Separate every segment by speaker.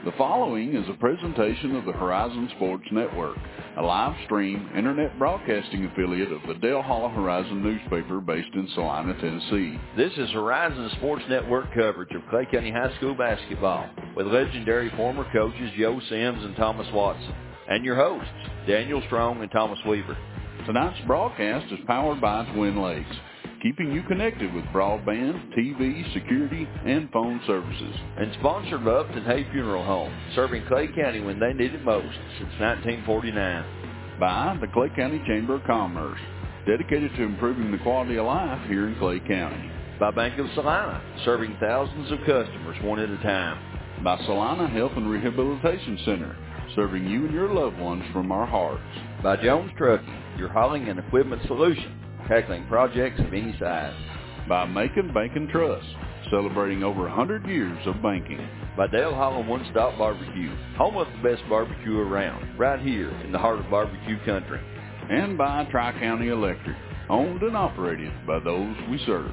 Speaker 1: The following is a presentation of the Horizon Sports Network, a live stream internet broadcasting affiliate of the Dale Hollow Horizon newspaper based in Salina, Tennessee.
Speaker 2: This is Horizon Sports Network coverage of Clay County High School basketball with legendary former coaches Joe Sims and Thomas Watson, and your hosts, Daniel Strong and Thomas Weaver.
Speaker 1: Tonight's broadcast is powered by Twin Lakes, keeping you connected with broadband, TV, security, and phone services.
Speaker 2: And sponsored by Upton Hay Funeral Home, serving Clay County when they need it most since 1949.
Speaker 1: By the Clay County Chamber of Commerce, dedicated to improving the quality of life here in Clay County.
Speaker 2: By Bank of Salina, serving thousands of customers one at a time.
Speaker 1: By Salina Health and Rehabilitation Center, serving you and your loved ones from our hearts.
Speaker 2: By Jones Trucking, your hauling and equipment solution, tackling projects of any size.
Speaker 1: By Macon Bank and Trust, celebrating over 100 years of banking.
Speaker 2: By Dale Hollow One Stop Barbecue, home of the best barbecue around, right here in the heart of barbecue country.
Speaker 1: And by Tri-County Electric, owned and operated by those we serve.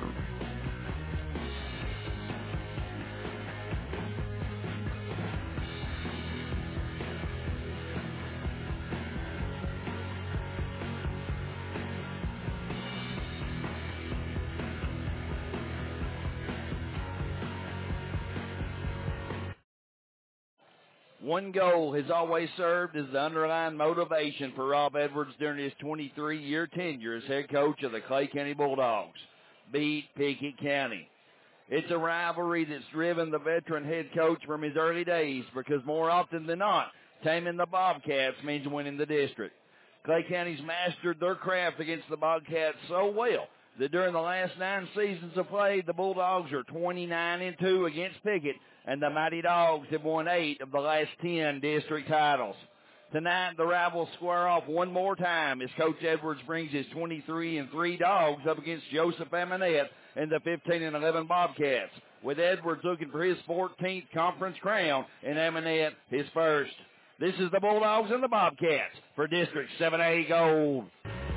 Speaker 3: One goal has always served as the underlying motivation for Rob Edwards during his 23-year tenure as head coach of the Clay County Bulldogs, beat Pickett County. It's a rivalry that's driven the veteran head coach from his early days because more often than not, taming the Bobcats means winning the district. Clay County's mastered their craft against the Bobcats so well that during the last 9 seasons of play, the Bulldogs are 29-2 against Pickett, and the Mighty Dogs have won 8 of the last 10 district titles. Tonight, the rivals square off one more time as Coach Edwards brings his 23-3 Dogs up against Joseph Amonette and the 15-11 Bobcats, with Edwards looking for his 14th conference crown and Amonette his first. This is the Bulldogs and the Bobcats for District 7A Gold.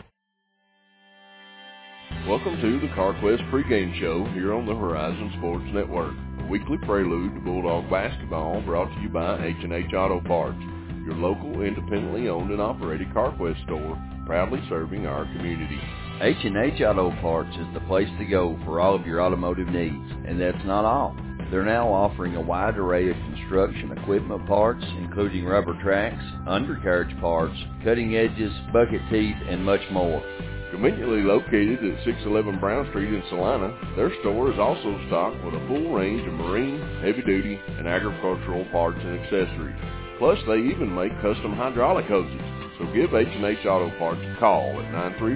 Speaker 1: Welcome to the CarQuest pregame show here on the Horizon Sports Network, a weekly prelude to Bulldog basketball brought to you by H&H Auto Parts, your local independently owned and operated CarQuest store, proudly serving our community.
Speaker 2: H&H Auto Parts is the place to go for all of your automotive needs, and that's not all. They're now offering a wide array of construction equipment parts, including rubber tracks, undercarriage parts, cutting edges, bucket teeth, and much more.
Speaker 1: Conveniently located at 611 Brown Street in Salina, their store is also stocked with a full range of marine, heavy-duty, and agricultural parts and accessories. Plus, they even make custom hydraulic hoses. So give H&H Auto Parts a call at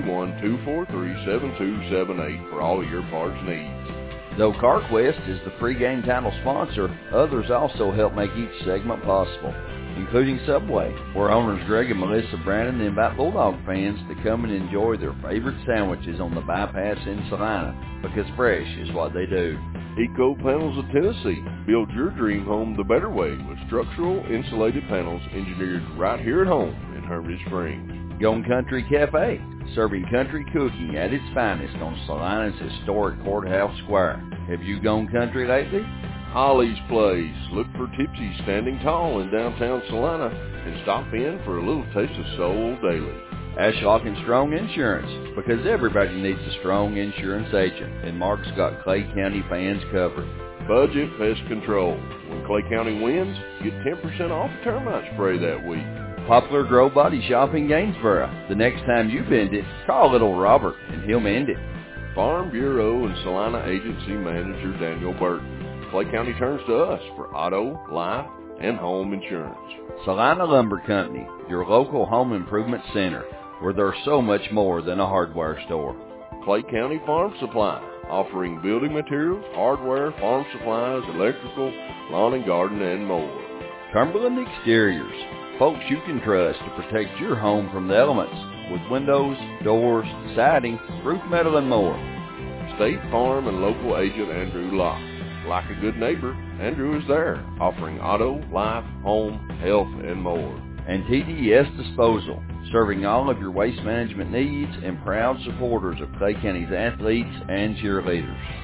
Speaker 1: 931-243-7278 for all of your parts needs.
Speaker 2: Though CarQuest is the pregame title sponsor, others also help make each segment possible, including Subway, where owners Greg and Melissa Brandon invite Bulldog fans to come and enjoy their favorite sandwiches on the bypass in Salina, because fresh is what they do.
Speaker 1: Eco Panels of Tennessee. Build your dream home the better way with structural insulated panels engineered right here at home in Hermitage Springs.
Speaker 2: Gone Country Cafe, serving country cooking at its finest on Salina's historic Courthouse Square. Have you gone country lately?
Speaker 1: Ollie's Place. Look for Tipsy standing tall in downtown Salina and stop in for a little taste of soul daily.
Speaker 2: Ashlock and Strong Insurance, because everybody needs a strong insurance agent, and Mark's got Clay County fans covered.
Speaker 1: Budget Pest Control. When Clay County wins, get 10% off termite spray that week.
Speaker 2: Poplar Grove Body Shop in Gainesboro. The next time you bend it, call little Robert, and he'll mend it.
Speaker 1: Farm Bureau and Salina Agency Manager Daniel Burton. Clay County turns to us for auto, life, and home insurance.
Speaker 2: Salina Lumber Company, your local home improvement center, where there's so much more than a hardware store.
Speaker 1: Clay County Farm Supply, offering building materials, hardware, farm supplies, electrical, lawn and garden, and more.
Speaker 2: Cumberland Exteriors, folks you can trust to protect your home from the elements, with windows, doors, siding, roof metal, and more.
Speaker 1: State Farm and local agent Andrew Locke. Like a good neighbor, Andrew is there, offering auto, life, home, health, and more.
Speaker 2: And TDS Disposal, serving all of your waste management needs and proud supporters of Clay County's athletes and cheerleaders.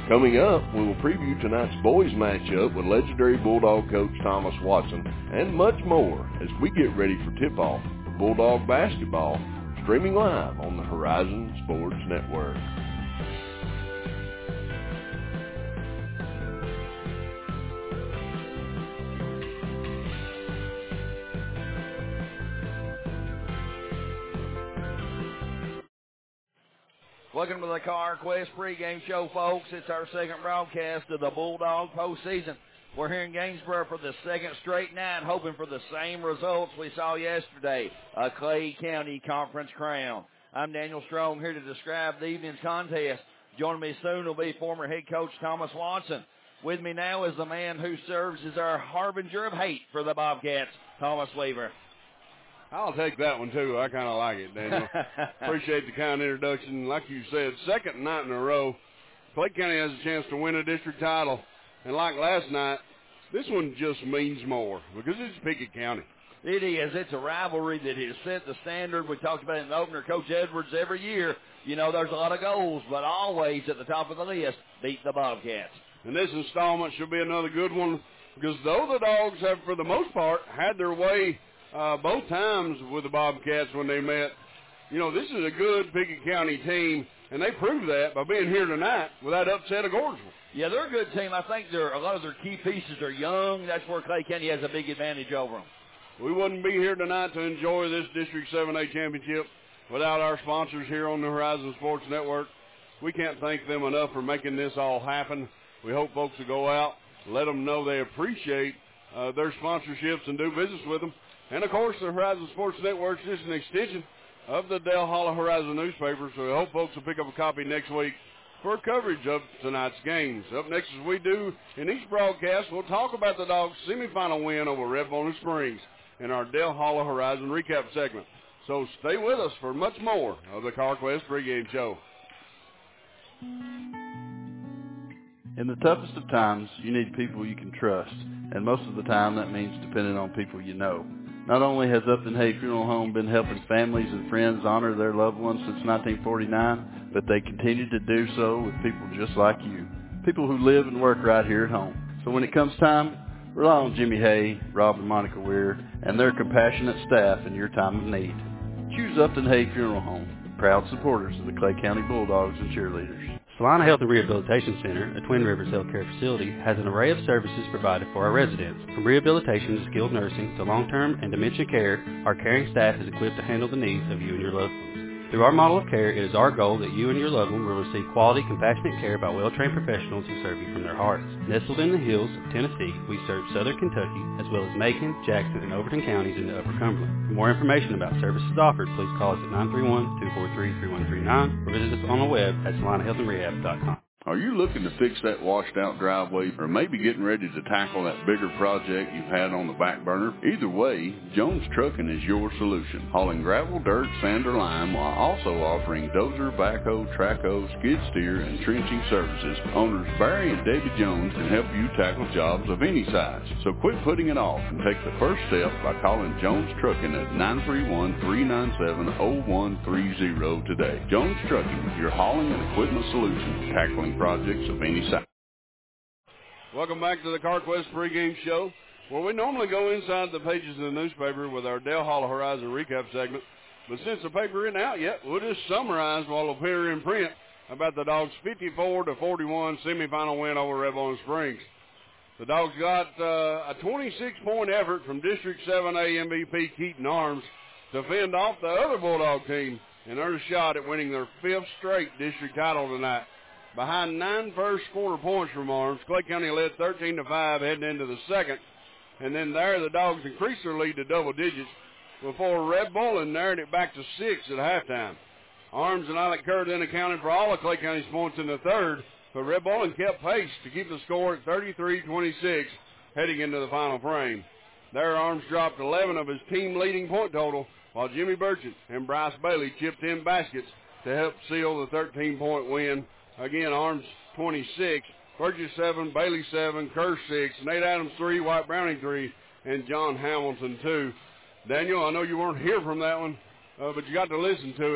Speaker 1: Coming up, we will preview tonight's boys matchup with legendary Bulldog coach Thomas Watson and much more as we get ready for tip-off for Bulldog basketball, streaming live on the Horizon Sports Network.
Speaker 3: Welcome to the CarQuest pregame show, folks. It's our second broadcast of the Bulldog postseason. We're here in Gainesboro for the second straight night, hoping for the same results we saw yesterday, a Clay County Conference crown. I'm Daniel Strong here to describe the evening's contest. Joining me soon will be former head coach Thomas Watson. With me now is the man who serves as our harbinger of hate for the Bobcats, Thomas Weaver.
Speaker 4: I'll take that one, too. I kind of like it, Daniel. Appreciate the kind introduction. Like you said, second night in a row, Clay County has a chance to win a district title. And like last night, this one just means more because it's Pickett County.
Speaker 3: It is. It's a rivalry that has set the standard. We talked about it in the opener. Coach Edwards, every year, you know, there's a lot of goals, but always at the top of the list, beat the Bobcats.
Speaker 4: And this installment should be another good one because though the Dogs have, for the most part, had their way both times with the Bobcats when they met, you know, this is a good Pickett County team, and they proved that by being here tonight with that upset of Gordonsville.
Speaker 3: Yeah, they're a good team. I think a lot of their key pieces are young. That's where Clay County has a big advantage over them.
Speaker 4: We wouldn't be here tonight to enjoy this District 7A championship without our sponsors here on the Horizon Sports Network. We can't thank them enough for making this all happen. We hope folks will go out, let them know they appreciate their sponsorships and do business with them. And, of course, the Horizon Sports Network is just an extension of the Dale Hollow Horizon newspaper, so we hope folks will pick up a copy next week for coverage of tonight's games. Up next, as we do in each broadcast, we'll talk about the Dogs' semifinal win over Red Bowling Springs in our Dale Hollow Horizon recap segment. So stay with us for much more of the CarQuest pregame show.
Speaker 5: In the toughest of times, you need people you can trust, and most of the time that means depending on people you know. Not only has Upton Hay Funeral Home been helping families and friends honor their loved ones since 1949, but they continue to do so with people just like you, people who live and work right here at home. So when it comes time, rely on Jimmy Hay, Rob and Monica Weir, and their compassionate staff in your time of need. Choose Upton Hay Funeral Home, proud supporters of the Clay County Bulldogs and cheerleaders.
Speaker 6: Salina Health and Rehabilitation Center, a Twin Rivers healthcare facility, has an array of services provided for our residents. From rehabilitation to skilled nursing to long-term and dementia care, our caring staff is equipped to handle the needs of you and your loved ones. Through our model of care, it is our goal that you and your loved one will receive quality, compassionate care by well-trained professionals who serve you from their hearts. Nestled in the hills of Tennessee, we serve southern Kentucky, as well as Macon, Jackson, and Overton counties in the Upper Cumberland. For more information about services offered, please call us at 931-243-3139 or visit us on the web at salinahealthandrehab.com.
Speaker 1: Are you looking to fix that washed-out driveway or maybe getting ready to tackle that bigger project you've had on the back burner? Either way, Jones Trucking is your solution. Hauling gravel, dirt, sand, or lime while also offering dozer, backhoe, trackhoe, skid steer, and trenching services. Owners Barry and David Jones can help you tackle jobs of any size. So quit putting it off and take the first step by calling Jones Trucking at 931-397-0130 today. Jones Trucking, your hauling and equipment solution, tackling projects of any size.
Speaker 4: Welcome back to the CarQuest pregame show, where we normally go inside the pages of the newspaper with our Dale Hollow Horizon recap segment. But since the paper isn't out yet, we'll just summarize what will appear in print about the Dogs' 54-41 semifinal win over Red Bowling Springs. The Dogs got a 26-point effort from District 7A MVP Keaton Arms to fend off the other Bulldog team and earn a shot at winning their fifth straight district title tonight. Behind 9 first-quarter points from Arms, Clay County led 13-5 heading into the second. And then there, the Dogs increased their lead to double digits before Red Bowling narrowed it back to 6 at halftime. Arms and Alec Kerr then accounted for all of Clay County's points in the third, but Red Bowling kept pace to keep the score at 33-26 heading into the final frame. There, Arms dropped 11 of his team-leading point total, while Jimmy Burchett and Bryce Bailey chipped in baskets to help seal the 13-point win. Again, Arms 26, Burgess 7, Bailey 7, Kerr 6, Nate Adams 3, White Browning 3, and John Hamilton 2. Daniel, I know you weren't here from that one, but you got to listen to it.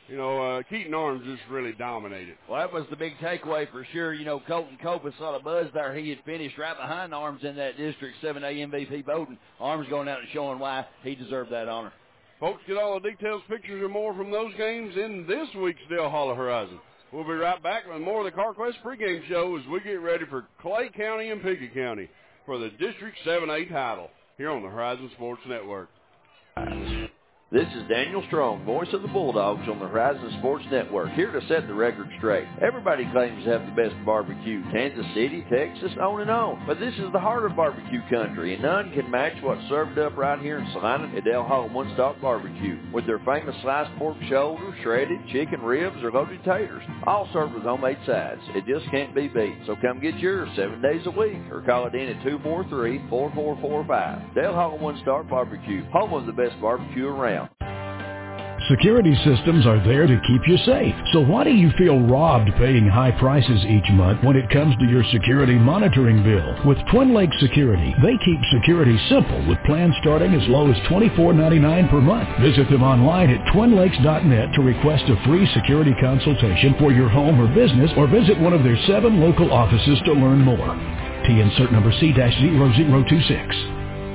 Speaker 4: Keaton Arms just really dominated.
Speaker 3: Well, that was the big takeaway for sure. Colton Copas saw the buzz there. He had finished right behind Arms in that District 7A MVP voting. Arms going out and showing why he deserved that honor.
Speaker 4: Folks, get all the details, pictures, and more from those games in this week's Dale Holler Horizon. We'll be right back with more of the CarQuest pregame show as we get ready for Clay County and Pickett County for the District 7A title here on the Horizon Sports Network.
Speaker 2: This is Daniel Strong, voice of the Bulldogs on the Horizon Sports Network, here to set the record straight. Everybody claims to have the best barbecue, Kansas City, Texas, on and on. But this is the heart of barbecue country, and none can match what's served up right here in Salina at Dale Hall One Stop Barbecue, with their famous sliced pork shoulder, shredded chicken ribs, or loaded taters, all served with homemade sides. It just can't be beat. So come get yours 7 days a week, or call it in at 243-4445. Dale Hall One Stop Barbecue, home of the best barbecue around.
Speaker 7: Security systems are there to keep you safe. So why do you feel robbed paying high prices each month when it comes to your security monitoring bill? With Twin Lakes Security, they keep security simple with plans starting as low as $24.99 per month. Visit them online at twinlakes.net to request a free security consultation for your home or business, or visit one of their 7 local offices to learn more. T insert number C-0026.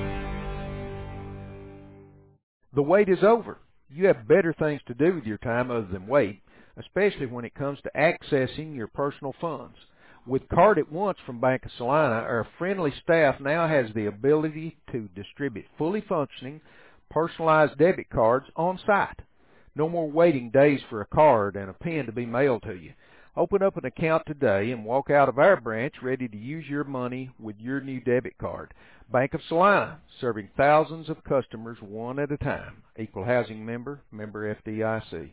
Speaker 8: The wait is over. You have better things to do with your time other than wait, especially when it comes to accessing your personal funds. With Card at Once from Bank of Salina, our friendly staff now has the ability to distribute fully functioning, personalized debit cards on site. No more waiting days for a card and a pen to be mailed to you. Open up an account today and walk out of our branch ready to use your money with your new debit card. Bank of Salina, serving thousands of customers one at a time. Equal housing member, member FDIC.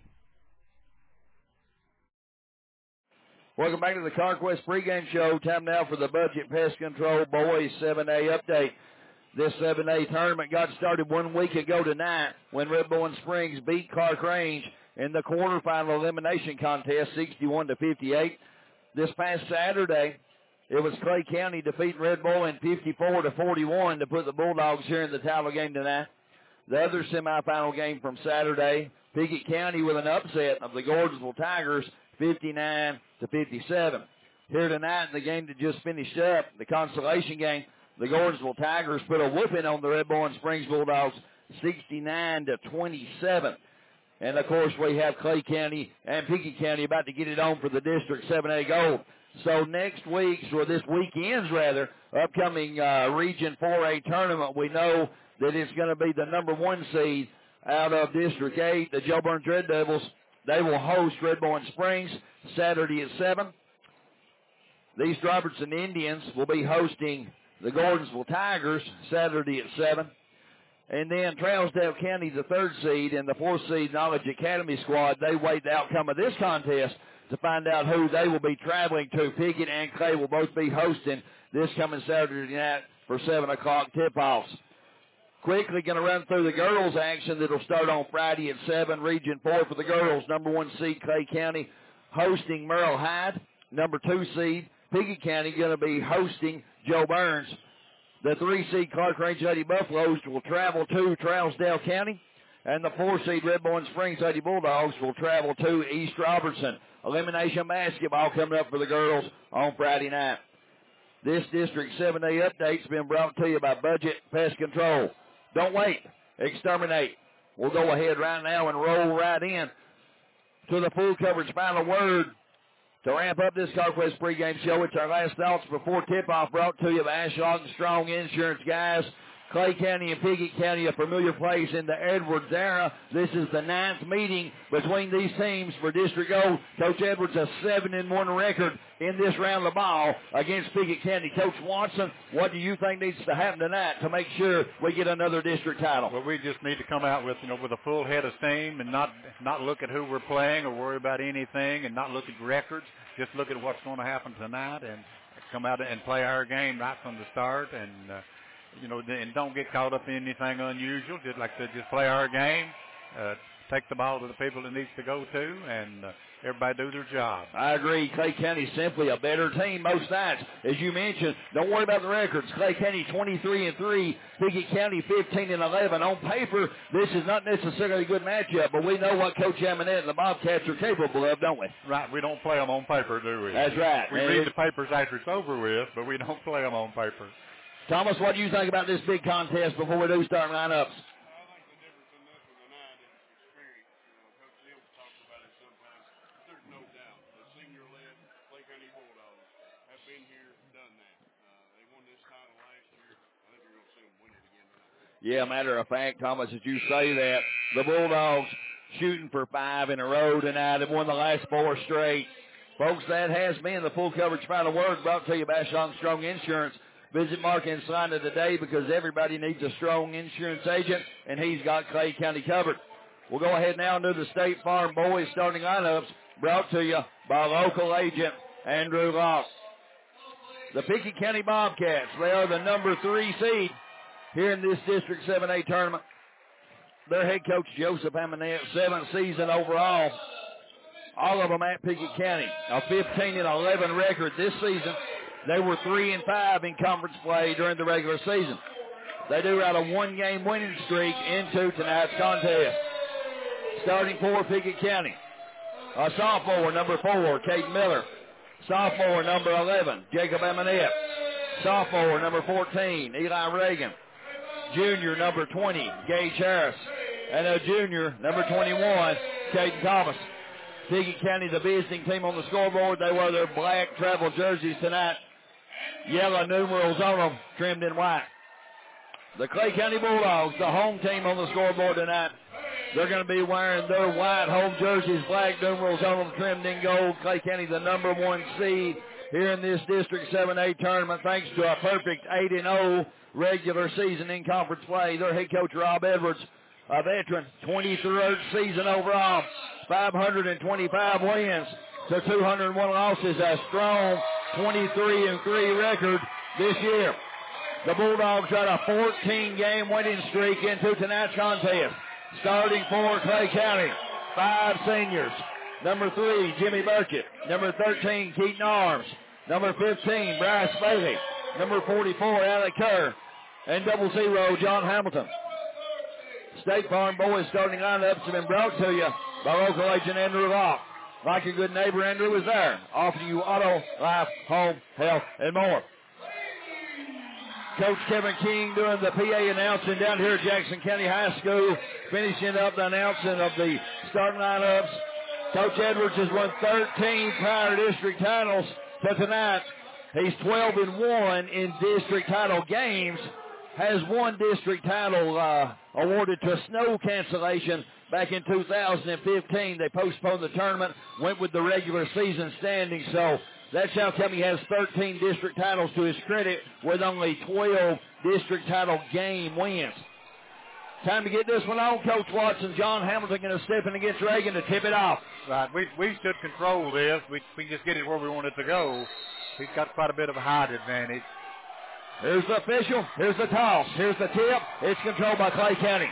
Speaker 3: Welcome back to the CarQuest pregame show. Time now for the Budget Pest Control Boys 7A update. This 7A tournament got started 1 week ago tonight when Red Bowling Springs beat Clark Range in the quarterfinal elimination contest, 61-58. This past Saturday, it was Clay County defeating Red Bowling 54-41 to put the Bulldogs here in the title game tonight. The other semifinal game from Saturday, Pickett County with an upset of the Gordonsville Tigers, 59-57. Here tonight in the game that just finished up, the consolation game, the Gordonsville Tigers put a whooping on the Red Bowling Springs Bulldogs, 69-27. And, of course, we have Clay County and Pickett County about to get it on for the District 7A gold. So next week's, or this weekend's rather, upcoming Region 4A tournament, we know that it's going to be the number 1 seed out of District 8, the Jo Byrns Red Devils. They will host Red Bowling Springs Saturday at 7. The East Robertson Indians will be hosting the Gordonsville Tigers Saturday at 7. And then Trousdale County, the 3rd seed, and the 4th seed Knowledge Academy squad, they wait the outcome of this contest to find out who they will be traveling to. Pickett and Clay will both be hosting this coming Saturday night for 7 o'clock tip-offs. Quickly going to run through the girls' action that will start on Friday at 7. Region 4 for the girls. Number 1 seed Clay County hosting Merle Hyde. Number 2 seed Pickett County going to be hosting Jo Byrns. The 3 seed Clark Range Lady Buffaloes will travel to Trousdale County. And the 4 seed Red Bowling Springs Lady Bulldogs will travel to East Robertson. Elimination basketball coming up for the girls on Friday night. This District 7A update's been brought to you by Budget Pest Control. Don't wait. Exterminate. We'll go ahead right now and roll right in to the full coverage final word. To ramp up this CarQuest pregame show, it's our last thoughts before tip-off, brought to you by Ashlock & Strong Insurance Guys. Clay County and Pickett County, a familiar place in the Edwards era. This is the 9th meeting between these teams for District Gold. Coach Edwards, a 7-1 record in this round of the ball against Pickett County. Coach Watson, what do you think needs to happen tonight to make sure we get another district title?
Speaker 9: Well, we just need to come out with a full head of steam and not look at who we're playing or worry about anything and not look at records. Just look at what's going to happen tonight and come out and play our game right from the start and and don't get caught up in anything unusual. Just play our game, take the ball to the people it needs to go to, and everybody do their job.
Speaker 3: I agree. Clay County simply a better team most nights. As you mentioned, don't worry about the records. Clay County 23-3, Pickett County 15-11. On paper, this is not necessarily a good matchup, but we know what Coach Amonette and the Bobcats are capable of, don't we?
Speaker 9: Right. We don't play them on paper, do we?
Speaker 3: That's right.
Speaker 9: We read the papers after it's over with, but we don't play them on paper.
Speaker 3: Thomas, what do you think about this big contest before we do start lineups? Yeah, matter of fact, Thomas, as you say that, the Bulldogs shooting for 5 in a row tonight. They've won the last 4 straight. Folks, that has been the Full Coverage Final Word brought to you by Sean Strong Insurance. Visit Mark and Salina today because everybody needs a strong insurance agent, and he's got Clay County covered. We'll go ahead now and do the State Farm Boys starting lineups brought to you by local agent Andrew Locke. The Pickett County Bobcats, they are the number 3 seed here in this District 7A tournament. Their head coach, Joseph Amonette, 7th season overall. All of them at Pickett County. A 15-11 record this season. They were 3-5 in conference play during the regular season. They do ride a 1-game winning streak into tonight's contest. Starting for Pickett County, a sophomore, number 4, Kate Miller. Sophomore, number 11, Jacob Amonette. Sophomore, number 14, Eli Reagan. Junior, number 20, Gage Harris. And a junior, number 21, Caden Thomas. Pickett County, the visiting team on the scoreboard. They wear their black travel jerseys tonight. Yellow numerals on them, trimmed in white. The Clay County Bulldogs, the home team on the scoreboard tonight. They're going to be wearing their white home jerseys, black numerals on them, trimmed in gold. Clay County, the number 1 seed here in this District 7A tournament, thanks to a perfect 8-0 regular season in conference play. Their head coach, Rob Edwards, a veteran, 23rd season overall, 525 wins to 201 losses, a strong 23-3 record this year. The Bulldogs got a 14-game winning streak into tonight's contest. Starting for Clay County, 5 seniors. Number 3, Jimmy Burkett. Number 13, Keaton Arms. Number 15, Bryce Bailey. Number 44, Alec Kerr. And 00, John Hamilton. State Farm Boys starting lineups have been brought to you by local agent Andrew Locke. Like a good neighbor, Andrew is there, offering you auto, life, home, health, and more. Coach Kevin King doing the PA announcing down here at Jackson County High School, finishing up the announcing of the starting lineups. Coach Edwards has won 13 prior district titles to tonight. He's 12-1 in district title games. Has one district title awarded to snow cancellation back in 2015. They postponed the tournament, went with the regular season standing. So that's how come he has 13 district titles to his credit with only 12 district title game wins. Time to get this one on, Coach Watson. John Hamilton going to step in against Reagan to tip it off.
Speaker 9: Right. We should control this. We can just get it where we want it to go. He's got quite a bit of a height advantage.
Speaker 3: Here's the official. Here's the toss. Here's the tip. It's controlled by Clay County.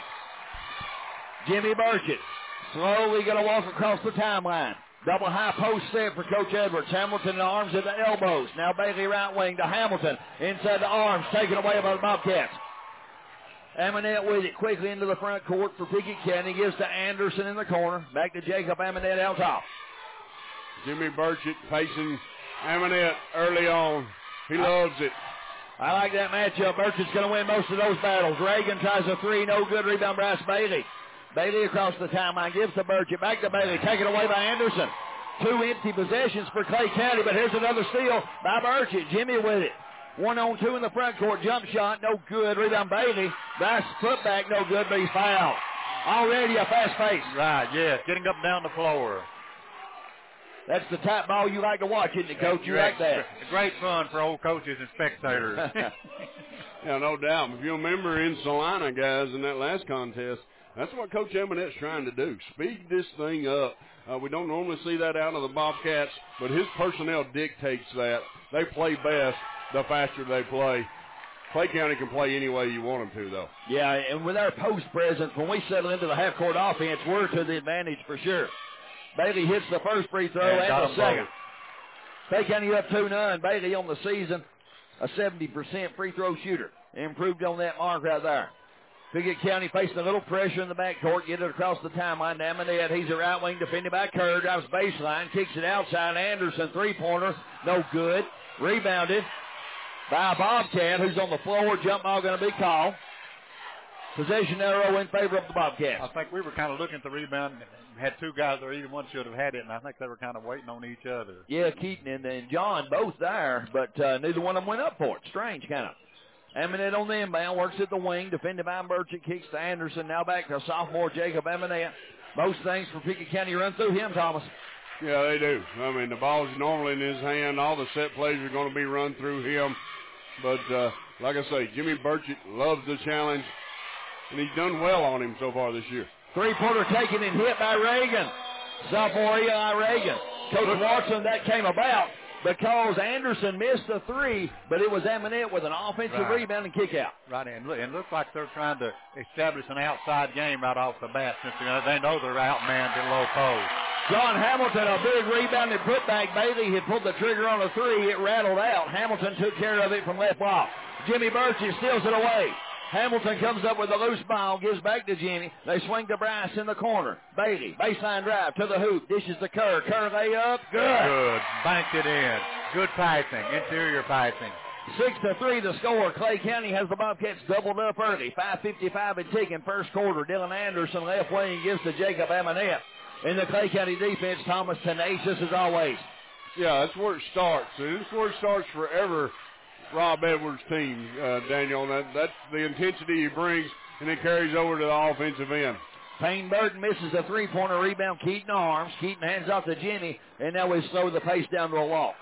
Speaker 3: Jimmy Burchett slowly going to walk across the timeline. Double high post set for Coach Edwards. Hamilton in the arms at the elbows. Now Bailey right wing to Hamilton. Inside the arms. Taken away by the Bobcats. Amonette with it quickly into the front court for Pickett County. Gives to Anderson in the corner. Back to Jacob Amonette out top.
Speaker 4: Jimmy Burchett facing Amonette early on. He loves it.
Speaker 3: I like that matchup. Burchett's going to win most of those battles. Reagan tries a 3, no good. Rebound, Bryce Bailey. Bailey across the timeline, gives to Burchett. Back to Bailey, taken away by Anderson. 2 empty possessions for Clay County, but here's another steal by Burchett. Jimmy with it. 1-on-2 in the front court. Jump shot, no good. Rebound, Bailey. Bryce foot back, no good, but he's fouled. Already a fast pace.
Speaker 9: Right, yeah, getting up and down the floor.
Speaker 3: That's the type ball you like to watch, isn't it, Coach? You like that?
Speaker 9: Great fun for old coaches and spectators.
Speaker 4: Yeah, no doubt. If you remember in Salina, guys, in that last contest, that's what Coach Amonette's trying to do. Speed this thing up. We don't normally see that out of the Bobcats, but his personnel dictates that. They play best the faster they play. Clay County can play any way you want them to, though.
Speaker 3: Yeah, and with our post presence, when we settle into the half-court offense, we're to the advantage for sure. Bailey hits the first free throw and the second. Clay County up 2-0. Bailey on the season, a 70% free throw shooter. Improved on that mark right there. Pickett County facing a little pressure in the backcourt. Get it across the timeline. Amanette, he's a right wing defended by Kerr. Drives baseline. Kicks it outside. Anderson, three-pointer. No good. Rebounded by Bobcat, who's on the floor. Jump ball going to be called. Possession arrow in favor of the Bobcats.
Speaker 9: I think we were kind of looking at the rebound. Had two guys there. Either one should have had it, and I think they were kind of waiting on each other.
Speaker 3: Yeah, Keaton and John both there, but neither one of them went up for it. Strange, kind of. Amanette on the inbound, works at the wing, defended by Merchant, kicks to Anderson. Now back to sophomore Jacob Amanette. Most things for Pickett County run through him, Thomas.
Speaker 4: Yeah, they do. I mean, the ball's normally in his hand. All the set plays are going to be run through him. But, like I say, Jimmy Burchett loves the challenge, and he's done well on him so far this year.
Speaker 3: Three-pointer taken and hit by Reagan. Sophomore Eli Reagan. Coach Watson, that came about because Anderson missed the three, but it was Amanette with an offensive rebound and kick out.
Speaker 9: Right, and it looks like they're trying to establish an outside game right off the bat since they know they're outmanned at low post.
Speaker 3: John Hamilton, a big rebound and put back. Bailey had pulled the trigger on a three. It rattled out. Hamilton took care of it from left block. Jimmy Burchett steals it away. Hamilton comes up with a loose ball, gives back to Jimmy. They swing to Bryce in the corner. Bailey, baseline drive to the hoop, dishes to Kerr. Kerr layup, good.
Speaker 9: Banked it in. Good passing, interior passing.
Speaker 3: 6-3 the score. Clay County has the Bobcats doubled up early. 5:55 and ticking first quarter. Dylan Anderson left wing gives to Jacob Amanette. In the Clay County defense, Thomas tenacious as always.
Speaker 4: Yeah, that's where it starts. And that's where it starts forever. Rob Edwards' team, Daniel. That's the intensity he brings, and it carries over to the offensive end.
Speaker 3: Payne Burton misses a three-pointer rebound. Keaton arms. Keaton hands off to Jimmy, and now we slow the pace down to a walk.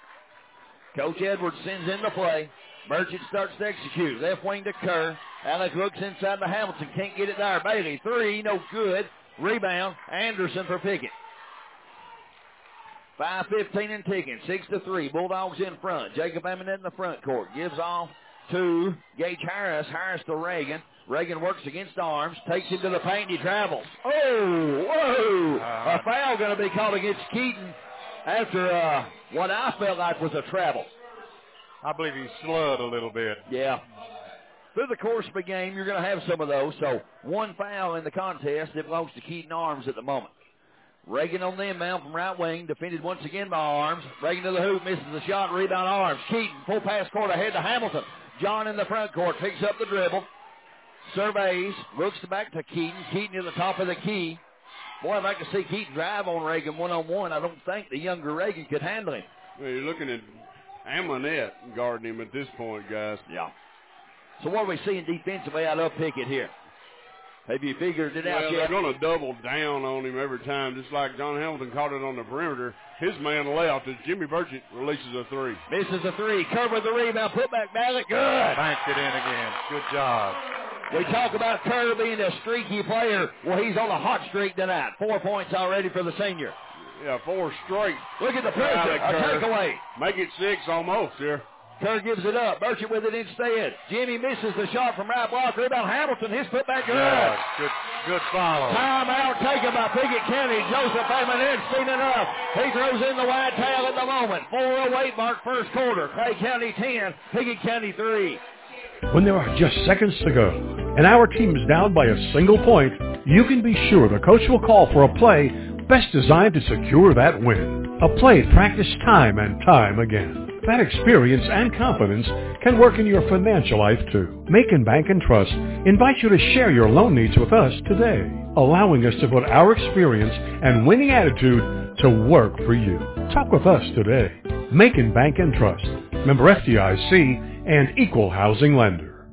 Speaker 3: Coach Edwards sends in the play. Merchant starts to execute. Left wing to Kerr. Alec looks inside to Hamilton. Can't get it there. Bailey, three, no good. Rebound, Anderson for Pickett. 5:15 and ticking. 6-3. Bulldogs in front. Jacob Amanette in the front court. Gives off to Gage Harris. Harris to Reagan. Reagan works against arms. Takes him to the paint. He travels. Oh, whoa. A foul going to be called against Keaton after what I felt like was a travel.
Speaker 9: I believe he slid a little bit.
Speaker 3: Yeah. Through the course of a game, you're going to have some of those. So one foul in the contest. It belongs to Keaton Arms at the moment. Reagan on the inbound from right wing, defended once again by Arms. Reagan to the hoop, misses the shot, rebound Arms. Keaton, full pass court ahead to Hamilton. John in the front court, picks up the dribble. Surveys, looks back to Keaton. Keaton to the top of the key. Boy, I'd like to see Keaton drive on Reagan one-on-one. I don't think the younger Reagan could handle him.
Speaker 4: Well, you're looking at Amanette guarding him at this point, guys.
Speaker 3: Yeah. So what are we seeing defensively out of Pickett here? Have you figured it out yet?
Speaker 4: They're going to double down on him every time, just like John Hamilton caught it on the perimeter. His man left as Jimmy Burchett releases a three.
Speaker 3: Misses a three. Cover the rebound. Put back Malik. Good.
Speaker 9: Banked it in again. Good job.
Speaker 3: We talk about Kerr being a streaky player. Well, he's on a hot streak tonight. 4 points already for the senior.
Speaker 4: Yeah, 4 straight.
Speaker 3: Look at the pressure. A takeaway.
Speaker 4: Make it 6 almost here.
Speaker 3: Kerr gives it up. Burchett with it instead. Jimmy misses the shot from right block. Rebound Hamilton. His put back good.
Speaker 9: Yeah, good follow.
Speaker 3: Timeout taken by Pickett County. Joseph Amanette seen enough. He throws in the wide tail at the moment. 4:08 mark first quarter. Clay County 10. Pickett County 3.
Speaker 7: When there are just seconds to go and our team is down by a single point, you can be sure the coach will call for a play best designed to secure that win. A play practiced time and time again. That experience and confidence can work in your financial life too. Macon Bank and Trust invite you to share your loan needs with us today, allowing us to put our experience and winning attitude to work for you. Talk with us today. Macon Bank and Trust, member FDIC and equal housing lender.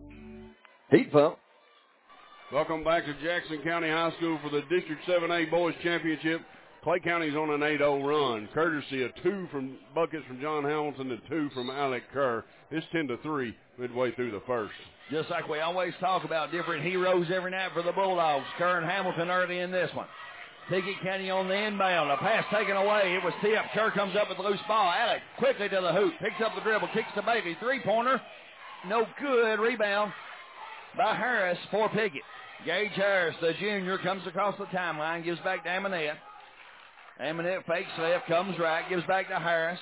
Speaker 3: Heat pump.
Speaker 4: Welcome back to Jackson County High School for the District 7A Boys Championship. Clay County's on an 8-0 run, courtesy of 2 from buckets from John Hamilton and 2 from Alec Kerr. It's 10-3 midway through the first.
Speaker 3: Just like we always talk about different heroes every night for the Bulldogs. Kerr and Hamilton early in this one. Pickett County on the inbound. A pass taken away. It was tipped. Kerr comes up with the loose ball. Alec quickly to the hoop. Picks up the dribble. Kicks to Bailey. Three-pointer. no good. Rebound by Harris for Pickett. Gage Harris, the junior, comes across the timeline, gives back to Amonette. Amonette fakes left, comes right, gives back to Harris.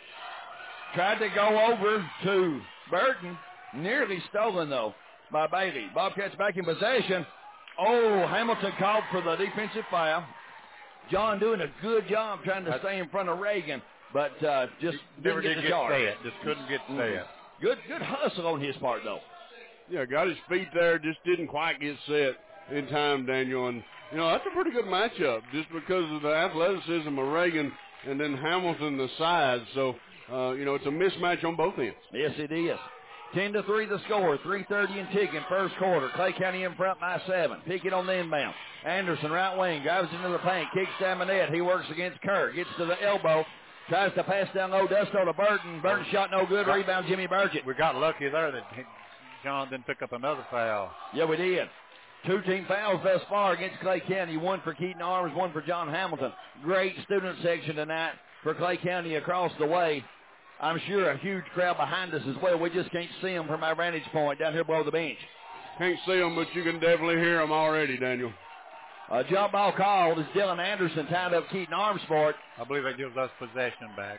Speaker 3: Tried to go over to Burton. Nearly stolen, though, by Bailey. Bobcats back in possession. Oh, Hamilton called for the defensive foul. John doing a good job trying to stay in front of Reagan, but just
Speaker 9: never
Speaker 3: didn't
Speaker 9: did
Speaker 3: get the charge.
Speaker 9: set. Just couldn't get set.
Speaker 3: Good hustle on his part, though.
Speaker 4: Yeah, got his feet there, just didn't quite get set in time, Daniel. And, you know, that's a pretty good matchup just because of the athleticism of Reagan and then Hamilton the side. So, you know, it's a mismatch on both ends.
Speaker 3: Yes, it is. 10-3 the score. 3:30 and ticking. First quarter. Clay County in front by 7. Pickett on the inbound. Anderson, right wing, drives into the paint. Kicks to Amonette. He works against Kerr. Gets to the elbow. Tries to pass down low. Dusto to Burton. Burton shot no good. Rebound Jimmy Burgett.
Speaker 9: We got lucky there that John didn't pick up another foul.
Speaker 3: Yeah, we did. 2 team fouls thus far against Clay County. 1 for Keaton Arms, 1 for John Hamilton. Great student section tonight for Clay County across the way. I'm sure a huge crowd behind us as well. We just can't see them from our vantage point down here below the bench.
Speaker 4: Can't see them, but you can definitely hear them already, Daniel.
Speaker 3: A jump ball called as Dylan Anderson tied up Keaton Arms for it.
Speaker 9: I believe that gives us possession back.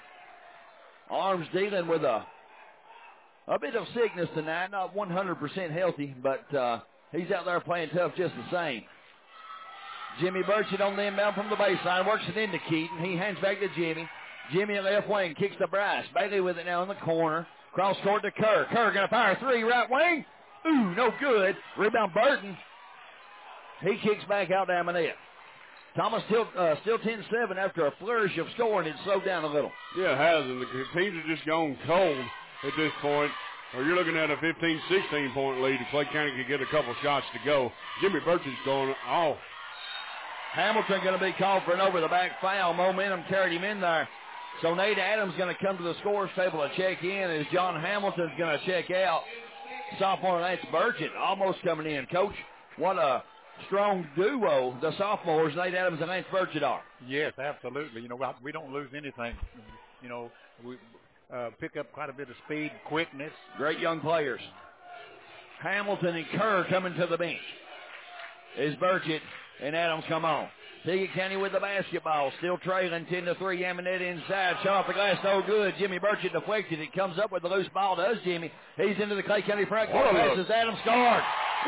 Speaker 3: Arms dealing with a bit of sickness tonight. Not 100% healthy, but he's out there playing tough just the same. Jimmy Burchett on the inbound from the baseline. Works it into Keaton. He hands back to Jimmy. Jimmy at left wing, kicks to Bryce. Bailey with it now in the corner. Cross court to Kerr. Kerr going to fire 3, right wing. Ooh, no good. Rebound Burton. He kicks back out to Amonette. Thomas still 10-7 after a flourish of scoring. It slowed down a little.
Speaker 4: Yeah, it has, and the teams have just gone cold at this point. Or you're looking at a 15, 16-point lead. If Clay County could get a couple shots to go. Jimmy Burchett's going off.
Speaker 3: Hamilton going to be called for an over-the-back foul. Momentum carried him in there. So Nate Adams going to come to the scorer's table to check in as John Hamilton's going to check out. Sophomore Lance Burchett almost coming in. Coach, what a strong duo the sophomores, Nate Adams and Lance Burchett are.
Speaker 9: Yes, absolutely. You know, we don't lose anything. You know, we pick up quite a bit of speed, quickness.
Speaker 3: Great young players. Hamilton and Kerr coming to the bench as Burchett and Adams come on. Pickett County with the basketball, still trailing 10-3. Amonette inside, shot off the glass, no good. Jimmy Burchett deflected it, comes up with the loose ball, does Jimmy. He's into the Clay County front court, passes Adams, scored.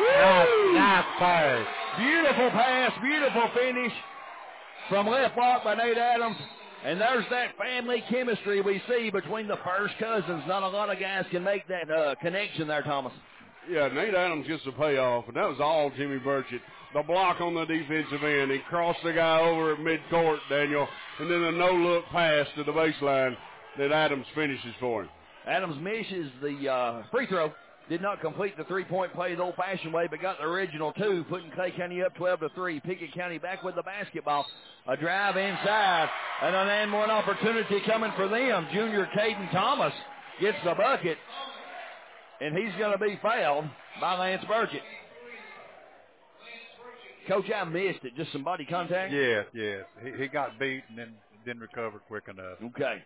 Speaker 9: Nice pass.
Speaker 3: Beautiful pass, beautiful finish from left block by Nate Adams. And there's that family chemistry we see between the first cousins. Not a lot of guys can make that connection there, Thomas.
Speaker 4: Yeah, Nate Adams gets the payoff, and that was all Jimmy Burchett. The block on the defensive end. He crossed the guy over at midcourt, Daniel, and then a no-look pass to the baseline that Adams finishes for him.
Speaker 3: Adams misses the free throw. Did not complete the three-point play the old-fashioned way, but got the original 2, putting Clay County up 12-3. Pickett County back with the basketball. A drive inside, and an and-one opportunity coming for them. Junior Caden Thomas gets the bucket, and he's going to be fouled by Lance Burchett. Coach, I missed it. Just some body contact?
Speaker 9: Yes. He got beat and then didn't recover quick enough.
Speaker 3: Okay.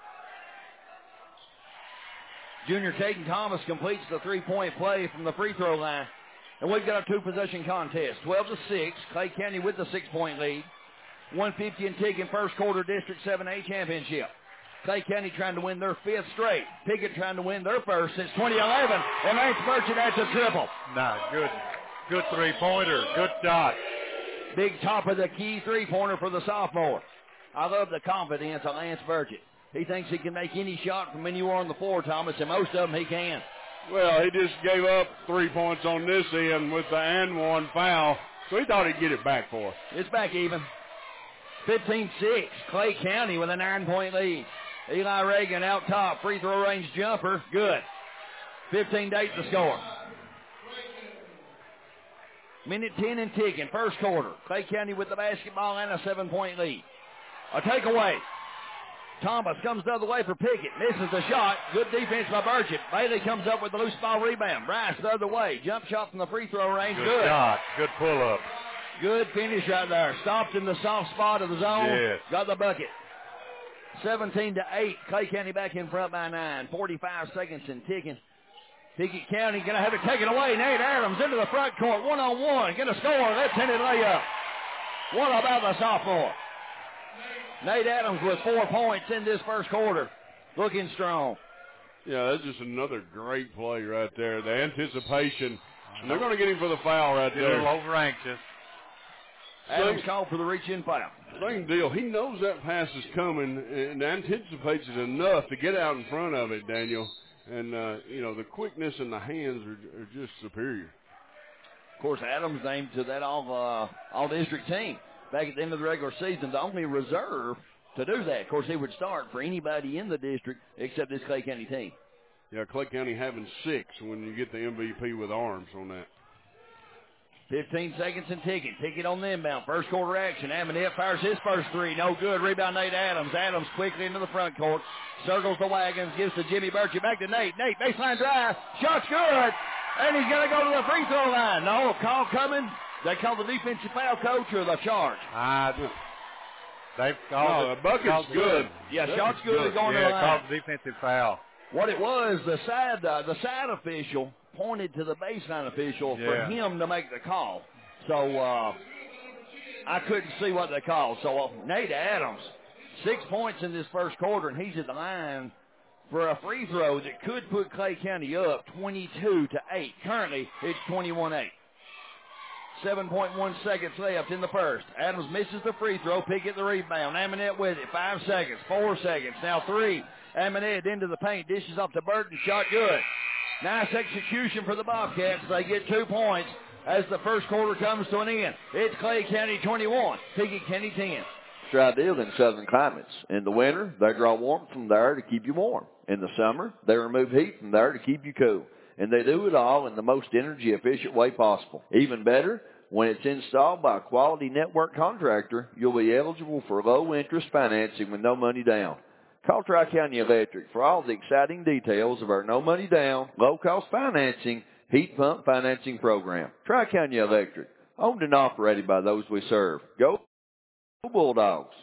Speaker 3: Junior Caden Thomas completes the three-point play from the free throw line. And we've got a 2-possession contest. 12-6. Clay County with the 6-point lead. 150 and ticking first quarter District 7A championship. Clay County trying to win their 5th straight. Pickett trying to win their first since 2011. And Lance Burchett adds a triple.
Speaker 9: Nice. Good three-pointer. Good shot.
Speaker 3: Big top of the key three-pointer for the sophomore. I love the confidence of Lance Burchett. He thinks he can make any shot from anywhere on the floor, Thomas, and most of them he can.
Speaker 4: Well, he just gave up 3 points on this end with the and one foul, so he thought he'd get it back for us.
Speaker 3: It's back even. 15-6, Clay County with a 9-point lead. Eli Reagan out top, free throw range jumper, good. 15-8 the score. Minute 10 and ticking, first quarter. Clay County with the basketball and a 7-point lead. A takeaway. Thomas comes the other way for Pickett. Misses the shot. Good defense by Burchett. Bailey comes up with the loose ball rebound. Bryce the other way. Jump shot from the free throw range. Good
Speaker 9: shot. Good pull-up.
Speaker 3: Good finish right there. Stopped in the soft spot of the zone.
Speaker 9: Yes.
Speaker 3: Got the bucket. 17-8. Clay County back in front by 9. 45 seconds and ticking. Pickett County going to have it taken away. Nate Adams into the front court, one-on-one. Going to score. Left-handed layup. What about the sophomore? Nate Adams with 4 points in this first quarter. Looking strong.
Speaker 4: Yeah, that's just another great play right there. The anticipation. And they're going to get him for the foul right there.
Speaker 9: A little over anxious.
Speaker 3: Adams called for the reach-in foul.
Speaker 4: Same deal. He knows that pass is coming and anticipates it enough to get out in front of it, Daniel. And, the quickness and the hands are just superior.
Speaker 3: Of course, Adams named to that all-district team back at the end of the regular season, the only reserve to do that. Of course, he would start for anybody in the district except this Clay County team.
Speaker 4: Yeah, Clay County having 6 when you get the MVP with arms on that.
Speaker 3: 15 seconds and ticking. Pickett on the inbound. First quarter action. Amanette fires his first three. No good. Rebound Nate Adams. Adams quickly into the front court. Circles the wagons. Gives to Jimmy Burchett. Back to Nate. Nate, baseline drive. Shot's good. And he's going to go to the free throw line. No, call coming. They call the defensive foul, coach, or the charge?
Speaker 9: They've called
Speaker 4: the bucket's good.
Speaker 3: Yeah, shot's good. Going to the line.
Speaker 9: Called the defensive foul.
Speaker 3: What it was, the side official pointed to the baseline official for him to make the call. So I couldn't see what they called. So Nate Adams, 6 points in this first quarter, and he's at the line for a free throw that could put Clay County up 22-8. Currently, it's 21-8. 7.1 seconds left in the first. Adams misses the free throw. Pickett the rebound. Amanette with it. 5 seconds. 4 seconds. Now 3. Amanette into the paint. Dishes off to Burton. Shot good. Nice execution for the Bobcats. They get 2 points as the first quarter comes to an end. It's Clay County 21, Pickett County 10.
Speaker 2: It's ideal in southern climates. In the winter, they draw warmth from there to keep you warm. In the summer, they remove heat from there to keep you cool. And they do it all in the most energy-efficient way possible. Even better, when it's installed by a quality network contractor, you'll be eligible for low-interest financing with no money down. Call Tri-County Electric for all the exciting details of our no-money-down, low-cost financing, heat pump financing program. Tri-County Electric, owned and operated by those we serve. Go Bulldogs.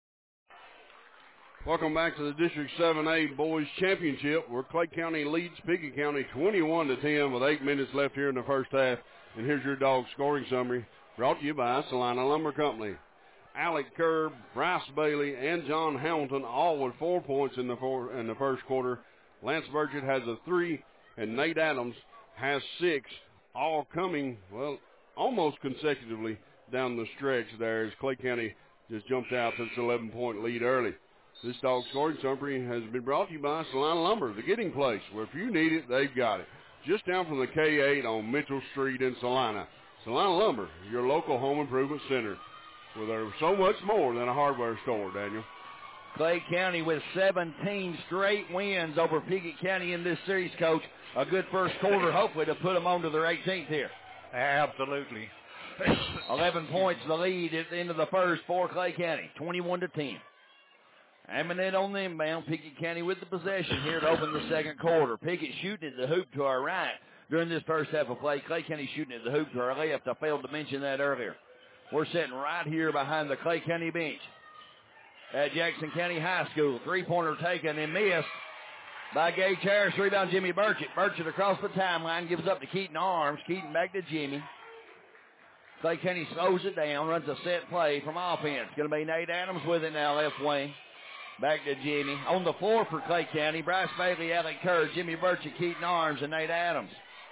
Speaker 4: Welcome back to the District 7A Boys Championship, where Clay County leads Pickett County 21-10 with 8 minutes left here in the first half. And here's your dog scoring summary, brought to you by Salina Lumber Company. Alec Kerr, Bryce Bailey, and John Hamilton all with 4 points in the first quarter. Lance Burchett has a 3, and Nate Adams has 6, all coming, almost consecutively down the stretch there as Clay County just jumped out to its 11-point lead early. This dog scoring summary has been brought to you by Salina Lumber, the getting place, where if you need it, they've got it. Just down from the K-8 on Mitchell Street in Salina. Salina Lumber, your local home improvement center. Well, they're so much more than a hardware store, Daniel.
Speaker 3: Clay County with 17 straight wins over Pickett County in this series, Coach. A good first quarter, hopefully, to put them on to their 18th here.
Speaker 9: Absolutely.
Speaker 3: 11 points the lead at the end of the first for Clay County, 21-10. Amanette on the inbound. Pickett County with the possession here to open the second quarter. Pickett shooting at the hoop to our right during this first half of play. Clay County shooting at the hoop to our left. I failed to mention that earlier. We're sitting right here behind the Clay County bench at Jackson County High School. Three-pointer taken and missed by Gage Harris. Rebound Jimmy Burchett. Burchett across the timeline, gives up to Keaton Arms. Keaton back to Jimmy. Clay County slows it down, runs a set play from offense. Going to be Nate Adams with it now, left wing. Back to Jimmy. On the floor for Clay County, Bryce Bailey, Alec Kerr, Jimmy Burchett, Keaton Arms, and Nate Adams.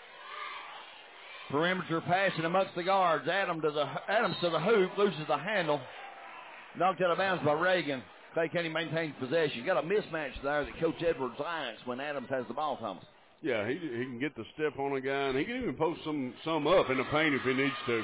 Speaker 3: Perimeter passing amongst the guards. Adams to the hoop, loses the handle. Knocked out of bounds by Reagan. Clay County maintains possession. Got a mismatch there that Coach Edwards likes when Adams has the ball, Thomas.
Speaker 4: Yeah, he can get the step on a guy, and he can even post some up in the paint if he needs to.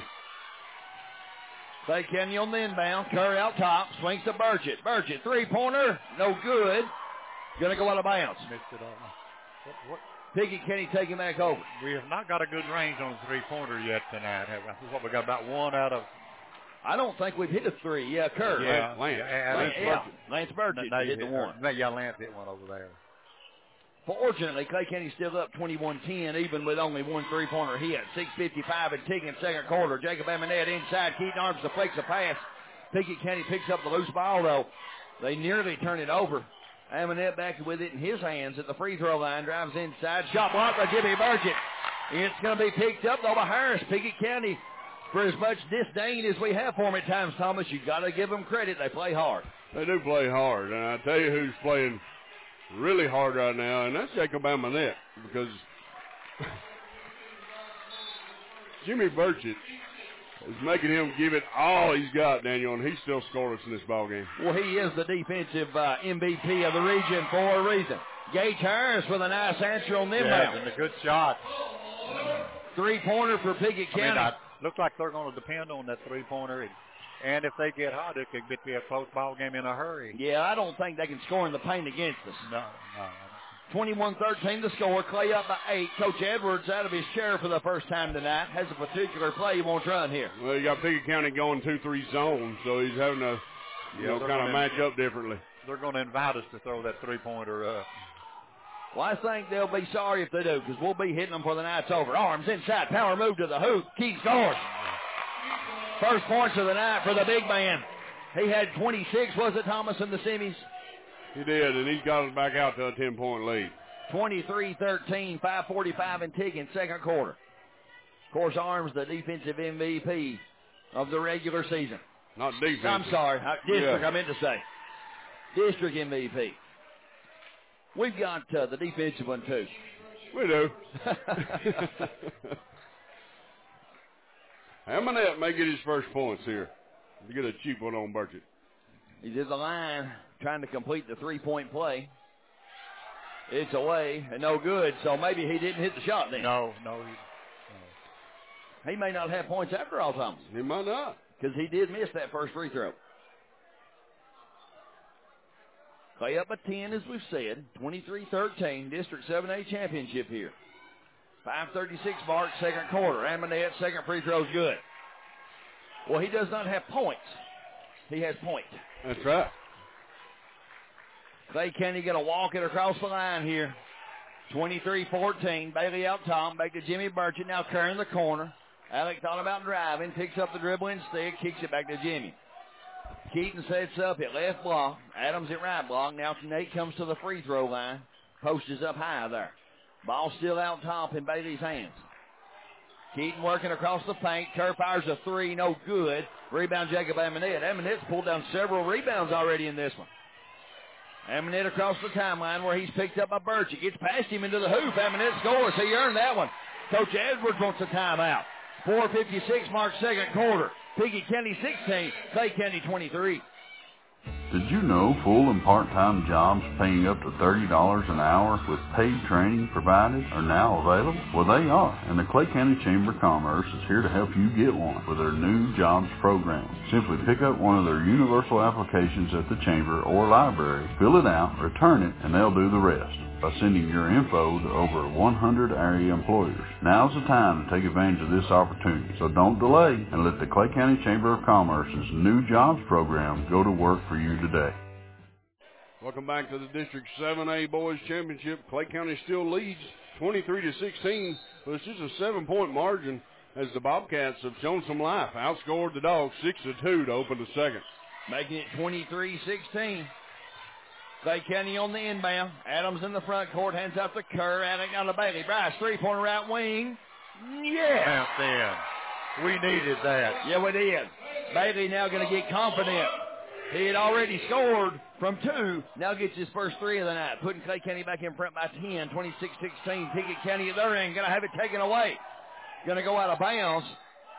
Speaker 3: Clay County on the inbound. Curry out top. Swings to Burchett. Burchett, three-pointer. No good. Going to go out of bounds.
Speaker 9: Missed it all. What?
Speaker 3: Pickett County taking back over.
Speaker 9: We have not got a good range on the three-pointer yet tonight, have we? What, we got about 1 out of...
Speaker 3: I don't think we've hit a 3. Yeah, Curry.
Speaker 9: Yeah,
Speaker 3: Lance Burchett hit the 1.
Speaker 9: Yeah, Lance hit one over there.
Speaker 3: Fortunately, Clay County's still up 21-10, even with only 1 three-pointer hit. 6:55 and ticking second quarter. Jacob Amanette inside. Keaton Arms deflects a pass. Pickett County picks up the loose ball, though. They nearly turn it over. Amonette back with it in his hands at the free throw line. Drives inside. Shot blocked by Jimmy Burchett. It's going to be picked up, though, by Harris. Pickett County, for as much disdain as we have for them at times, Thomas, you got to give them credit. They play hard.
Speaker 4: They do play hard. And I tell you who's playing really hard right now, and that's Jacob Amonette, because Jimmy Burchett is making him give it all he's got, Daniel, and he's still scoreless in this ball game.
Speaker 3: Well, he is the defensive MVP of the region for a reason. Gage Harris with a nice answer on the inbound.
Speaker 9: Yeah, and a good shot.
Speaker 3: Three-pointer for Pickett County.
Speaker 9: Looks like they're going to depend on that three-pointer. And if they get hot, it could be a close ball game in a hurry.
Speaker 3: Yeah, I don't think they can score in the paint against us.
Speaker 9: No.
Speaker 3: 21-13 the score. Clay up by 8. Coach Edwards out of his chair for the first time tonight. Has a particular play he wants run here.
Speaker 4: Well, you got Pickett County going 2-3 zone, so he's having to kind of match up differently.
Speaker 9: They're going to invite us to throw that three-pointer up.
Speaker 3: Well, I think they'll be sorry if they do, because we'll be hitting them before the night's over. Arms inside. Power move to the hoop. Keith scores. First points of the night for the big man. He had 26, was it, Thomas, in the semis?
Speaker 4: He did, and he's got us back out to a 10-point lead.
Speaker 3: 23-13, 5:45 and ticking, second quarter. Of course, Arms, the defensive MVP of the regular season.
Speaker 4: Not defense.
Speaker 3: I'm sorry, district,
Speaker 4: Yeah.
Speaker 3: I meant to say. District MVP. We've got the defensive one, too.
Speaker 4: We do. Amonette may get his first points here. You get a cheap one on Burchett.
Speaker 3: He's at the line trying to complete the three-point play. It's away and no good, so maybe he didn't hit the shot then.
Speaker 9: No.
Speaker 3: He may not have points after all, Thomas.
Speaker 4: He might not.
Speaker 3: Because he did miss that first free throw. Clay up by 10, as we've said. 23-13, District 7A championship here. 5:36 mark, second quarter. Amonette, second free throw's good. Well, he does not have points. He has point.
Speaker 4: That's right.
Speaker 3: Clay County going to walk it across the line here. 23-14. Bailey out top. Back to Jimmy Burchett. Now Kerr in the corner. Alec thought about driving. Picks up the dribble instead. Kicks it back to Jimmy. Keaton sets up at left block. Adams at right block. Now Nate comes to the free throw line. Post is up high there. Ball still out top in Bailey's hands. Keaton working across the paint. Kerr fires a three. No good. Rebound Jacob Amonette. Amonette's pulled down several rebounds already in this one. Amonette across the timeline where he's picked up by Burchett. Gets past him into the hoop. Amonette scores. He earned that one. Coach Edwards wants a timeout. 4:56 mark second quarter. Pickett County 16, Clay County 23.
Speaker 10: Did you know full and part-time jobs paying up to $30 an hour with paid training provided are now available? Well, they are, and the Clay County Chamber of Commerce is here to help you get one with their new jobs program. Simply pick up one of their universal applications at the Chamber or library, fill it out, return it, and they'll do the rest by sending your info to over 100 area employers. Now's the time to take advantage of this opportunity, so don't delay and let the Clay County Chamber of Commerce's new jobs program go to work for you today.
Speaker 4: Welcome back to the District 7A Boys Championship. Clay County still leads 23-16, but it's just a 7-point margin as the Bobcats have shown some life. Outscored the Dogs 6-2 to open the second.
Speaker 3: Making it 23-16. Clay County on the inbound. Adams in the front court, hands out to Kerr. Adams down to Bailey. Bryce, three-pointer right wing. Yeah.
Speaker 9: Bounced in. We needed that.
Speaker 3: Yeah, we did. Bailey now going to get confident. He had already scored from 2. Now gets his first 3 of the night. Putting Clay County back in front by 10. 26-16. Pickett County at their end. Going to have it taken away. Going to go out of bounds.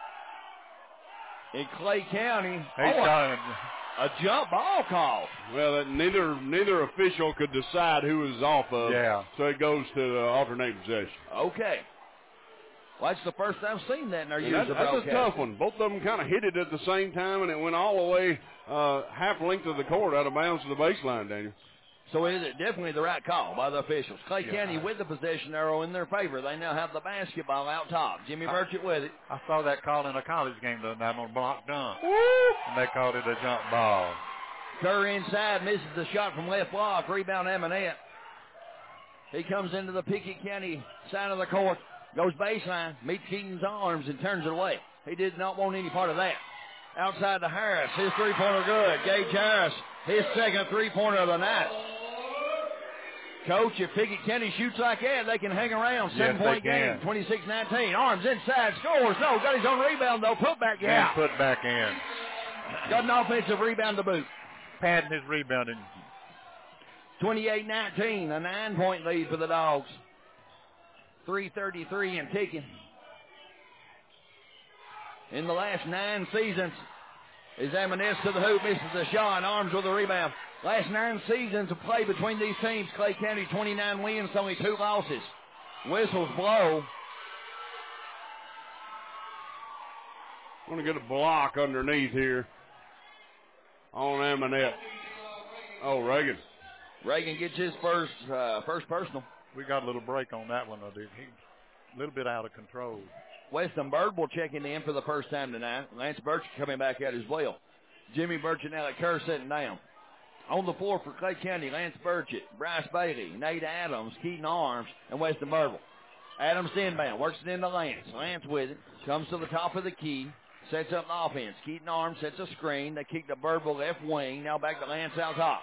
Speaker 3: In Clay County. A jump ball call.
Speaker 4: Well, neither official could decide who was off of.
Speaker 9: Yeah.
Speaker 4: So it goes to alternating possession.
Speaker 3: Okay. Well, that's the first I've seen that in our years of
Speaker 4: That's
Speaker 3: broadcasting.
Speaker 4: a tough one. Both of them kind of hit it at the same time, and it went all the way half length of the court out of bounds to the baseline, Daniel.
Speaker 3: So it is definitely the right call by the officials. Clay County with the possession arrow in their favor. They now have the basketball out top. Jimmy Burchett with it.
Speaker 9: I saw that call in a college game the other night on a block dunk. And they called it a jump ball.
Speaker 3: Kerr inside, misses the shot from left block. Rebound Amonette. He comes into the Pickett County side of the court. Goes baseline, meets Keaton's arms, and turns it away. He did not want any part of that. Outside to Harris. His three-pointer good. Gage Harris, his second three-pointer of the night. Coach, if Pickett County shoots like that, they can hang around. 7-point game, 26-19. Arms inside, scores. No, got his own rebound, though. Put back out.
Speaker 9: Put back in.
Speaker 3: Got an offensive rebound to boot.
Speaker 9: Padding his rebounding.
Speaker 3: 28-19, a 9-point lead for the Dogs. 3:33 and ticking. In the last 9 seasons, is Amanez to the hoop, misses the shot, Arms with the rebound. Last 9 seasons of play between these teams, Clay County 29 wins, only 2 losses. Whistles blow.
Speaker 4: Going to get a block underneath here on Amanez. Oh, Reagan.
Speaker 3: Reagan gets his first personal.
Speaker 9: We got a little break on that one, though, dude. He's a little bit out of control.
Speaker 3: Weston Birdwell checking in for the first time tonight. Lance Burchett coming back out as well. Jimmy Burchett now at Kerr sitting down. On the floor for Clay County, Lance Burchett, Bryce Bailey, Nate Adams, Keaton Arms, and Weston Birdwell. Adams inbound, works it into Lance. Lance with it, comes to the top of the key, sets up the offense. Keaton Arms sets a screen. They kick the Birdwell left wing. Now back to Lance out top.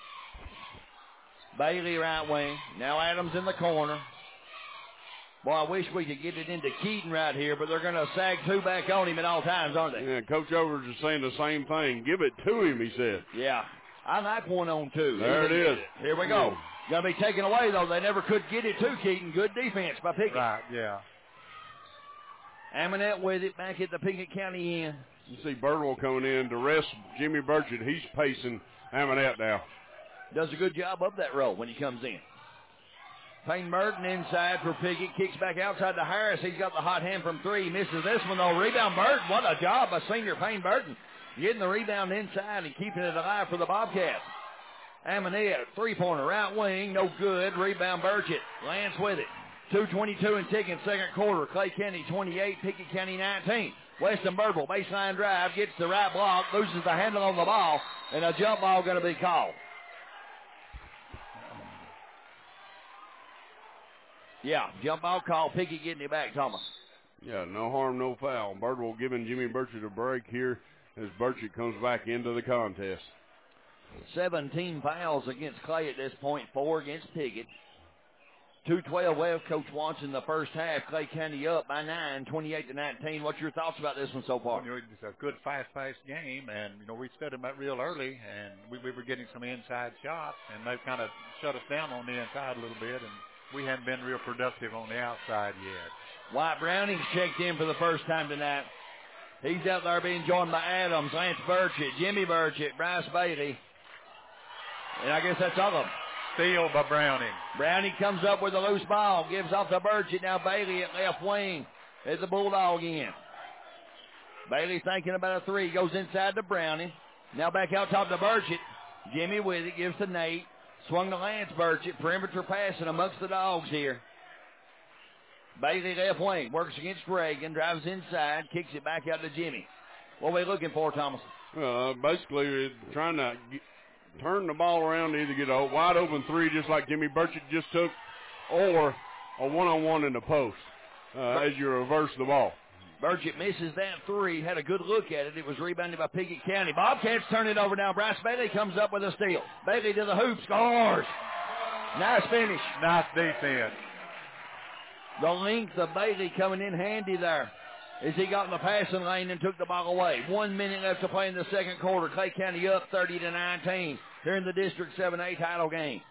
Speaker 3: Bailey right wing. Now Adams in the corner. Boy, I wish we could get it into Keaton right here, but they're going to sag 2 back on him at all times, aren't they?
Speaker 4: Yeah, Coach Overs is saying the same thing. Give it to him, he said.
Speaker 3: Yeah. I like 1-on-2.
Speaker 4: There it is.
Speaker 3: Here we go. Going to be taken away, though. They never could get it to Keaton. Good defense by Pickett.
Speaker 9: Right, yeah.
Speaker 3: Amanette with it back at the Pickett County end.
Speaker 4: You see Birdwell coming in to rest Jimmy Burchett. He's pacing Amanette now.
Speaker 3: Does a good job of that role when he comes in. Payne Burton inside for Pickett. Kicks back outside to Harris. He's got the hot hand from 3. Misses this one, though. Rebound Burton. What a job by senior Payne Burton. Getting the rebound inside and keeping it alive for the Bobcats. Amanette, 3-pointer, right wing, no good. Rebound Burchett. Lance with it. 2:22 and ticking, second quarter. Clay County 28, Pickett County 19. Weston Birdwell, baseline drive, gets the right block, loses the handle on the ball, and a jump ball going to be called. Yeah, jump ball call. Pickett getting it back, Thomas.
Speaker 4: Yeah, no harm, no foul. Birdwell giving Jimmy Burchett a break here as Burchett comes back into the contest.
Speaker 3: 17 fouls against Clay at this point, 4 against Pickett. 2:12 left. Coach Watson the first half. Clay County up by 9, 28-19. What's your thoughts about this one so far?
Speaker 9: You know, it's a good, fast-paced game, and we studied them out real early, and we were getting some inside shots, and they've kind of shut us down on the inside a little bit, and we haven't been real productive on the outside yet.
Speaker 3: Wyatt Browning's checked in for the first time tonight. He's out there being joined by Adams, Lance Burchett, Jimmy Burchett, Bryce Bailey. And I guess that's all of them.
Speaker 9: Steal by Browning.
Speaker 3: Browning comes up with a loose ball, gives off to Burchett. Now Bailey at left wing as the Bulldog in. Bailey thinking about a 3, goes inside to Browning. Now back out top to Burchett. Jimmy with it, gives to Nate. Swung to Lance Burchett. Perimeter passing amongst the Dogs here. Bailey left wing, works against Reagan, drives inside, kicks it back out to Jimmy. What are we looking for, Thomas?
Speaker 4: Basically trying to turn the ball around to either get a wide open 3 just like Jimmy Burchett just took, or a 1-on-1 in the post as you reverse the ball.
Speaker 3: Burchett misses that 3, had a good look at it. It was rebounded by Pickett County. Bobcats turn it over now. Bryce Bailey comes up with a steal. Bailey to the hoop, scores. Nice finish.
Speaker 9: Nice defense.
Speaker 3: The length of Bailey coming in handy there as he got in the passing lane and took the ball away. 1 minute left to play in the second quarter. Clay County up 30-19 here in the District 7A title game.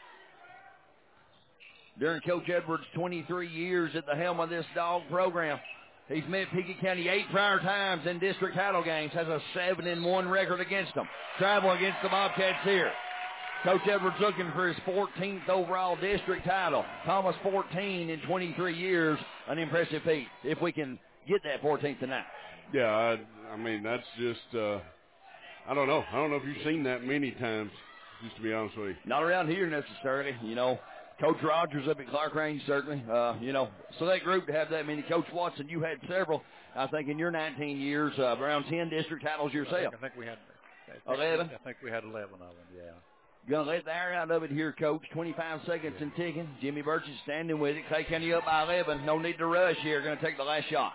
Speaker 3: During Coach Edwards' 23 years at the helm of this Dog program, he's met Pickett County 8 prior times in district title games, has a 7-1 record against them. Travel against the Bobcats here. Coach Edwards looking for his 14th overall district title. Thomas 14 in 23 years, an impressive feat. If we can get that 14th tonight.
Speaker 4: Yeah, I mean, that's just, I don't know. I don't know if you've seen that many times, just to be honest with you.
Speaker 3: Not around here necessarily. You know, Coach Rogers up at Clark Range certainly. You know, so that group to have that many. Coach Watson, you had several, I think, in your 19 years, around 10 district titles yourself.
Speaker 9: I think we had
Speaker 3: 11?
Speaker 9: I think we had 11 of them, yeah.
Speaker 3: Going to let the air out of it here, Coach. 25 seconds and ticking. Jimmy Burchett standing with it. Clay County up by 11. No need to rush here. Going to take the last shot.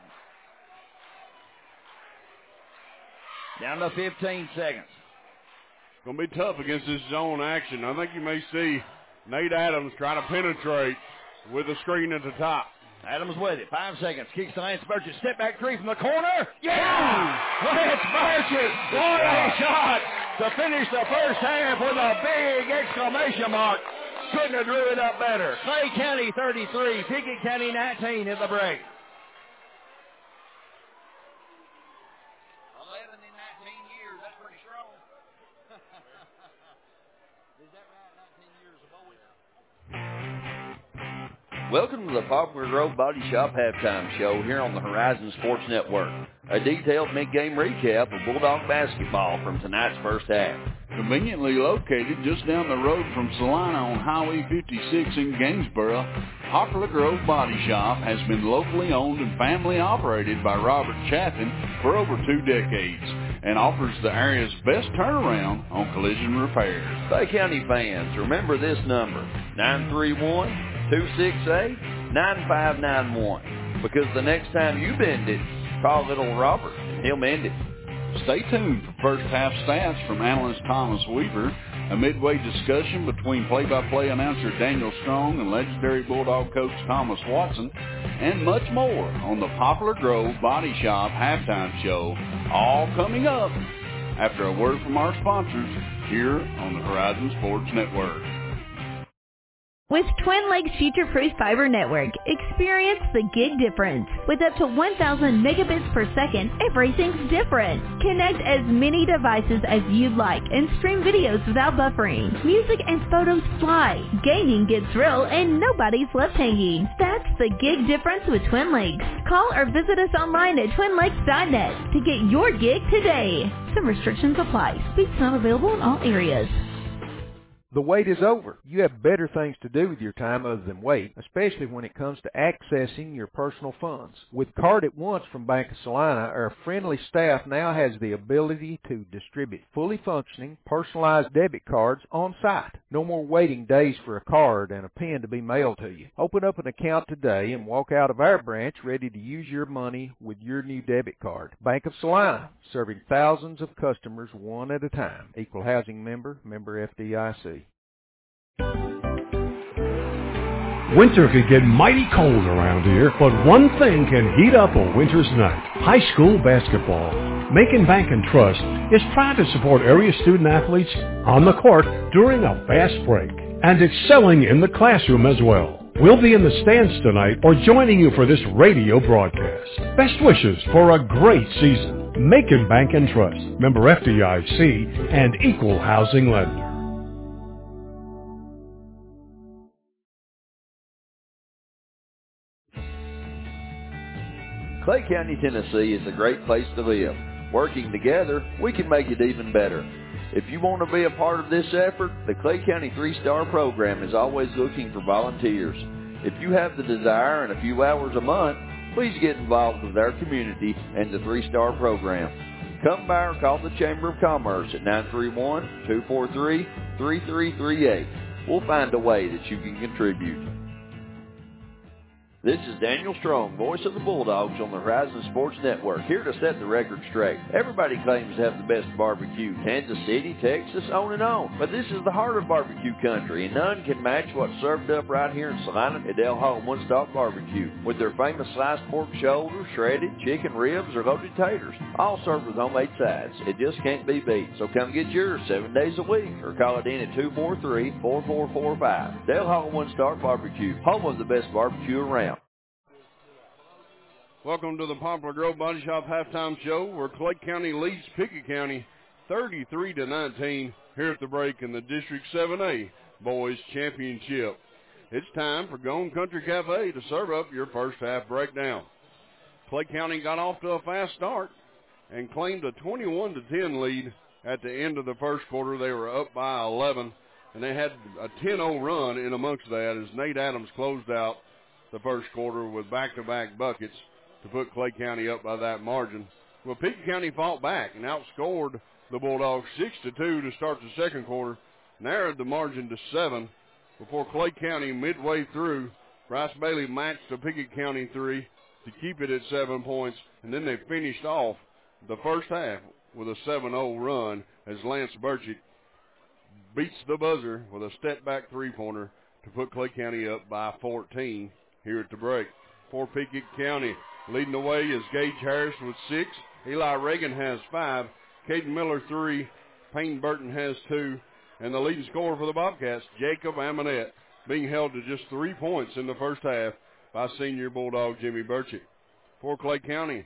Speaker 3: Down to 15 seconds.
Speaker 4: Going to be tough against this zone action. I think you may see Nate Adams trying to penetrate with the screen at the top.
Speaker 3: Adams with it. 5 seconds. Kicks to Lance Burgess. Step back three from the corner. Yeah! Lance Burgess. What a shot to finish the first half with a big exclamation mark. Couldn't have drew it up better. Clay County 33, Pickett County 19 at the break. 11 in 19 years. That's pretty strong. Is that right? 19 years of boys.
Speaker 2: Welcome to the Poplar Grove Body Shop Halftime Show here on the Horizon Sports Network. A detailed mid-game recap of Bulldog basketball from tonight's first half.
Speaker 10: Conveniently located just down the road from Salina on Highway 56 in Gainesboro, Poplar Grove Body Shop has been locally owned and family operated by Robert Chaffin for over 2 decades and offers the area's best turnaround on collision repairs.
Speaker 2: Clay County fans, remember this number, 931-268-9591, because the next time you bend it, call little Robert and he'll mend it.
Speaker 10: Stay tuned for first half stats from analyst Thomas Weaver, a midway discussion between play-by-play announcer Daniel Strong and legendary Bulldog coach Thomas Watson, and much more on the Poplar Grove Body Shop Halftime Show, all coming up after a word from our sponsors here on the Horizon Sports Network.
Speaker 11: With Twin Lakes Future-Proof Fiber Network, experience the gig difference. With up to 1,000 megabits per second, everything's different. Connect as many devices as you'd like and stream videos without buffering. Music and photos fly, gaming gets real, and nobody's left hanging. That's the gig difference with Twin Lakes. Call or visit us online at twinlakes.net to get your gig today. Some restrictions apply. Speeds not available in all areas.
Speaker 8: The wait is over. You have better things to do with your time other than wait, especially when it comes to accessing your personal funds. With Card at Once from Bank of Salina, our friendly staff now has the ability to distribute fully functioning, personalized debit cards on site. No more waiting days for a card and a pen to be mailed to you. Open up an account today and walk out of our branch ready to use your money with your new debit card. Bank of Salina, serving thousands of customers one at a time. Equal housing member, member FDIC.
Speaker 7: Winter can get mighty cold around here, but one thing can heat up a winter's night. High school basketball. Macon Bank and Trust is proud to support area student athletes on the court during a fast break and excelling in the classroom as well. We'll be in the stands tonight or joining you for this radio broadcast. Best wishes for a great season. Macon Bank and Trust, member FDIC and equal housing lender.
Speaker 2: Clay County, Tennessee is a great place to live. Working together, we can make it even better. If you want to be a part of this effort, the Clay County 3-Star program is always looking for volunteers. If you have the desire and a few hours a month, please get involved with our community and the 3-Star program. Come by or call the Chamber of Commerce at 931-243-3338. We'll find a way that you can contribute. This is Daniel Strong, voice of the Bulldogs on the Horizon Sports Network, here to set the record straight. Everybody claims to have the best barbecue, Kansas City, Texas, on and on. But this is the heart of barbecue country, and none can match what's served up right here in Salina at Del Hall One Stop Barbecue, with their famous sliced pork shoulder, shredded chicken ribs, or loaded taters, all served with homemade sides. It just can't be beat. So come get yours 7 days a week, or call it in at 243-4445. Del Hall One Stop Barbecue, home of the best barbecue around.
Speaker 4: Welcome to the Poplar Grove Body Shop Halftime Show, where Clay County leads Pickett County 33-19 here at the break in the District 7A Boys Championship. It's time for Gone Country Cafe to serve up your first half breakdown. Clay County got off to a fast start and claimed a 21-10 lead at the end of the first quarter. They were up by 11, and they had a 10-0 run in amongst that as Nate Adams closed out the first quarter with back-to-back buckets to put Clay County up by that margin. Well, Pickett County fought back and outscored the Bulldogs 6-2 to start the second quarter, narrowed the margin to 7 before Clay County midway through. Bryce Bailey matched the Pickett County 3 to keep it at 7 points, and then they finished off the first half with a 7-0 run as Lance Burchett beats the buzzer with a step-back three-pointer to put Clay County up by 14 here at the break. For Pickett County, leading the way is Gage Harris with 6. Eli Reagan has 5. Caden Miller 3. Payne Burton has 2. And the leading scorer for the Bobcats, Jacob Amonette, being held to just 3 points in the first half by senior Bulldog Jimmy Burchett. For Clay County,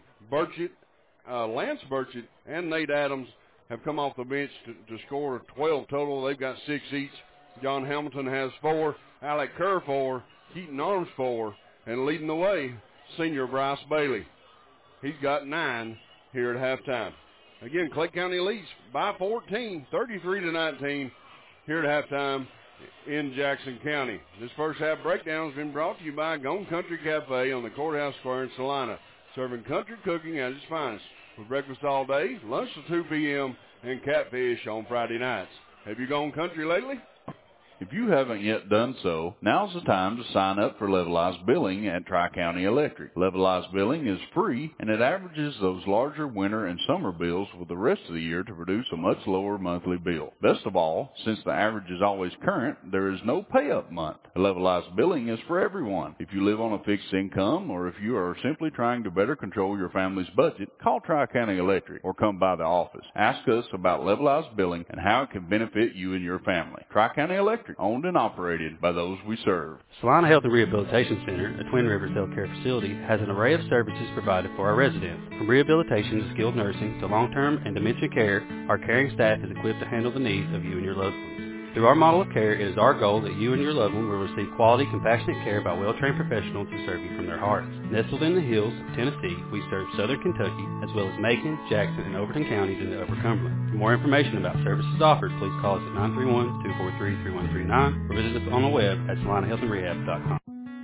Speaker 4: Lance Burchett and Nate Adams have come off the bench to score 12 total. They've got 6 each. John Hamilton has 4. Alec Kerr 4. Keaton Arms 4. And leading the way, senior Bryce Bailey. He's got 9 here at halftime. Again, Clay County leads by 14, 33-19 here at halftime in Jackson County. This first half breakdown has been brought to you by Gone Country Cafe on the Courthouse Square in Salina, serving country cooking at its finest with breakfast all day, lunch till 2 p.m., and catfish on Friday nights. Have you gone country lately?
Speaker 10: If you haven't yet done so, now's the time to sign up for Levelized Billing at Tri-County Electric. Levelized Billing is free, and it averages those larger winter and summer bills with the rest of the year to produce a much lower monthly bill. Best of all, since the average is always current, there is no pay-up month. Levelized Billing is for everyone. If you live on a fixed income, or if you are simply trying to better control your family's budget, call Tri-County Electric or come by the office. Ask us about Levelized Billing and how it can benefit you and your family. Tri-County Electric, owned and operated by those we serve.
Speaker 6: Salina Health and Rehabilitation Center, a Twin Rivers healthcare facility, has an array of services provided for our residents. From rehabilitation to skilled nursing to long-term and dementia care, our caring staff is equipped to handle the needs of you and your loved ones. Through our model of care, it is our goal that you and your loved one will receive quality, compassionate care by well-trained professionals who serve you from their hearts. Nestled in the hills of Tennessee, we serve southern Kentucky, as well as Macon, Jackson, and Overton counties in the Upper Cumberland. For more information about services offered, please call us at 931-243-3139 or visit us on the web at salinahealthandrehab.com.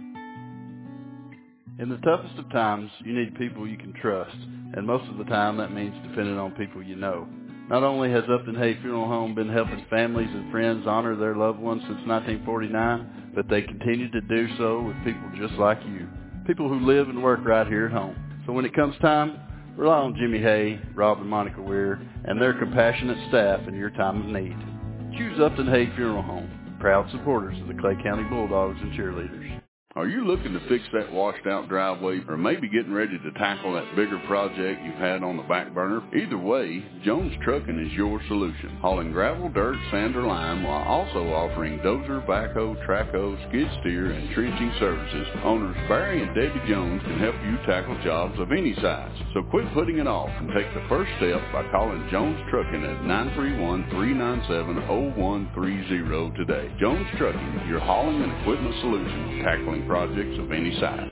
Speaker 5: In the toughest of times, you need people you can trust, and most of the time that means depending on people you know. Not only has Upton Hay Funeral Home been helping families and friends honor their loved ones since 1949, but they continue to do so with people just like you, people who live and work right here at home. So when it comes time, rely on Jimmy Hay, Rob and Monica Weir, and their compassionate staff in your time of need. Choose Upton Hay Funeral Home, proud supporters of the Clay County Bulldogs and cheerleaders.
Speaker 10: Are you looking to fix that washed-out driveway or maybe getting ready to tackle that bigger project you've had on the back burner? Either way, Jones Trucking is your solution. Hauling gravel, dirt, sand, or lime while also offering dozer, backhoe, trackhoe, skid steer, and trenching services. Owners Barry and Debbie Jones can help you tackle jobs of any size. So quit putting it off and take the first step by calling Jones Trucking at 931-397-0130 today. Jones Trucking, your hauling and equipment solution, tackling projects of any size.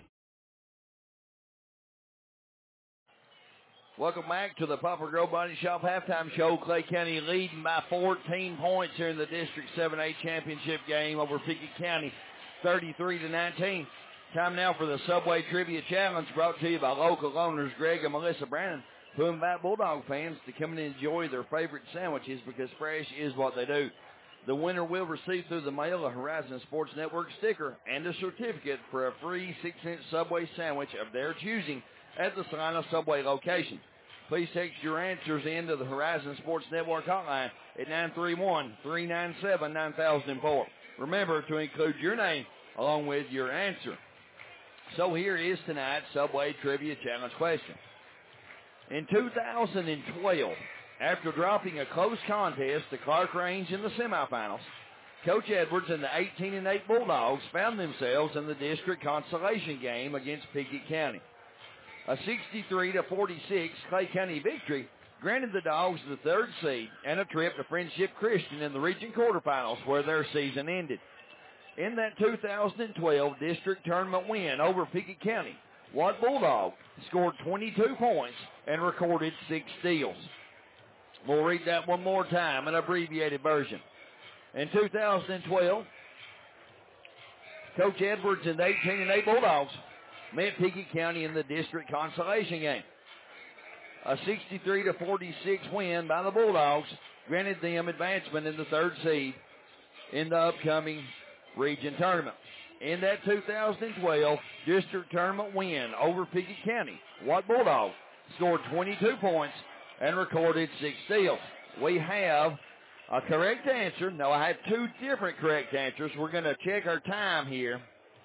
Speaker 3: Welcome back to the Poplar Grove Body Shop halftime show. Clay County leading by 14 points here in the District 7A championship game over Pickett County, 33-19. Time now for the Subway Trivia Challenge, brought to you by local owners Greg and Melissa Brandon, who invite Bulldog fans to come and enjoy their favorite sandwiches because fresh is what they do. The winner will receive through the mail a Horizon Sports Network sticker and a certificate for a free 6-inch Subway sandwich of their choosing at the Salina Subway location. Please text your answers into the Horizon Sports Network hotline at 931-397-9004. Remember to include your name along with your answer. So here is tonight's Subway Trivia Challenge question. In 2012, after dropping a close contest to Clark Range in the semifinals, Coach Edwards and the 18-8 Bulldogs found themselves in the district consolation game against Pickett County. A 63-46 Clay County victory granted the Dogs the third seed and a trip to Friendship Christian in the region quarterfinals where their season ended. In that 2012 district tournament win over Pickett County, Watt Bulldog scored 22 points and recorded 6 steals. We'll read that one more time, an abbreviated version. In 2012, Coach Edwards and the 18-8 Bulldogs met Pickett County in the district consolation game. A 63-46 win by the Bulldogs granted them advancement in the third seed in the upcoming region tournament. In that 2012 district tournament win over Pickett County, Watt Bulldog scored 22 points and recorded 6 steals. We have A correct answer. No, I have two different correct answers. We're going to check our time here.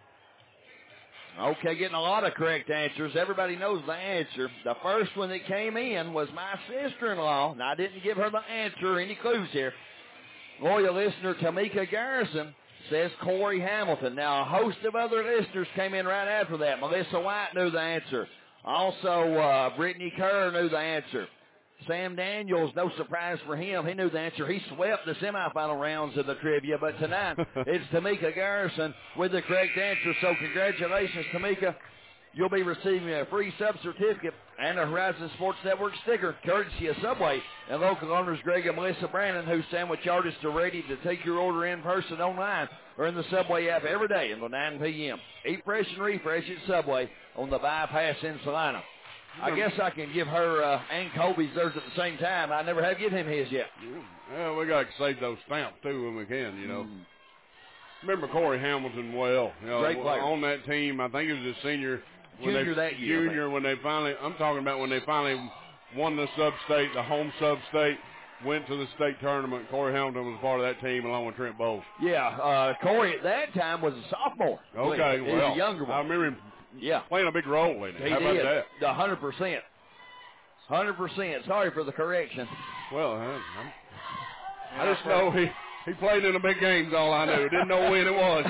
Speaker 3: Okay, getting a lot of correct answers. Everybody knows the answer. The first one that came in was my sister-in-law. Now, I didn't give her the answer or any clues here. Loyal listener Tamika Garrison says Corey Hamilton. Now, a host of other listeners came in right after that. Melissa White knew the answer. Also, Brittany Kerr knew the answer. Sam Daniels, no surprise for him. He knew the answer. He swept the semifinal rounds of the trivia, but tonight it's Tamika Garrison with the correct answer. So congratulations, Tamika. You'll be receiving a free sub certificate and a Horizon Sports Network sticker, courtesy of Subway and local owners Greg and Melissa Brandon, whose sandwich artists are ready to take your order in person, online, or in the Subway app every day until 9 p.m. Eat fresh and refresh at Subway on the bypass in Salina. I guess I can give her and Colby's theirs at the same time. I never have given him his yet.
Speaker 4: Yeah, we got to save those stamps, too, when we can, you know. Remember Corey Hamilton well. You know,
Speaker 3: great player.
Speaker 4: On that team, I think he was a senior.
Speaker 3: Junior that year.
Speaker 4: Junior, when they finally, I'm talking about when they finally won the sub-state, the home sub-state, went to the state tournament. Corey Hamilton was part of that team along with Trent Bowles.
Speaker 3: Yeah, Corey at that time was a sophomore.
Speaker 4: Okay,
Speaker 3: he was a younger one.
Speaker 4: I remember him playing a big role in it.
Speaker 3: He
Speaker 4: How about
Speaker 3: did.
Speaker 4: that?
Speaker 3: 100%. 100%. Sorry for the correction.
Speaker 4: Well, I just know he played in the big games, all I knew. Didn't know when it was.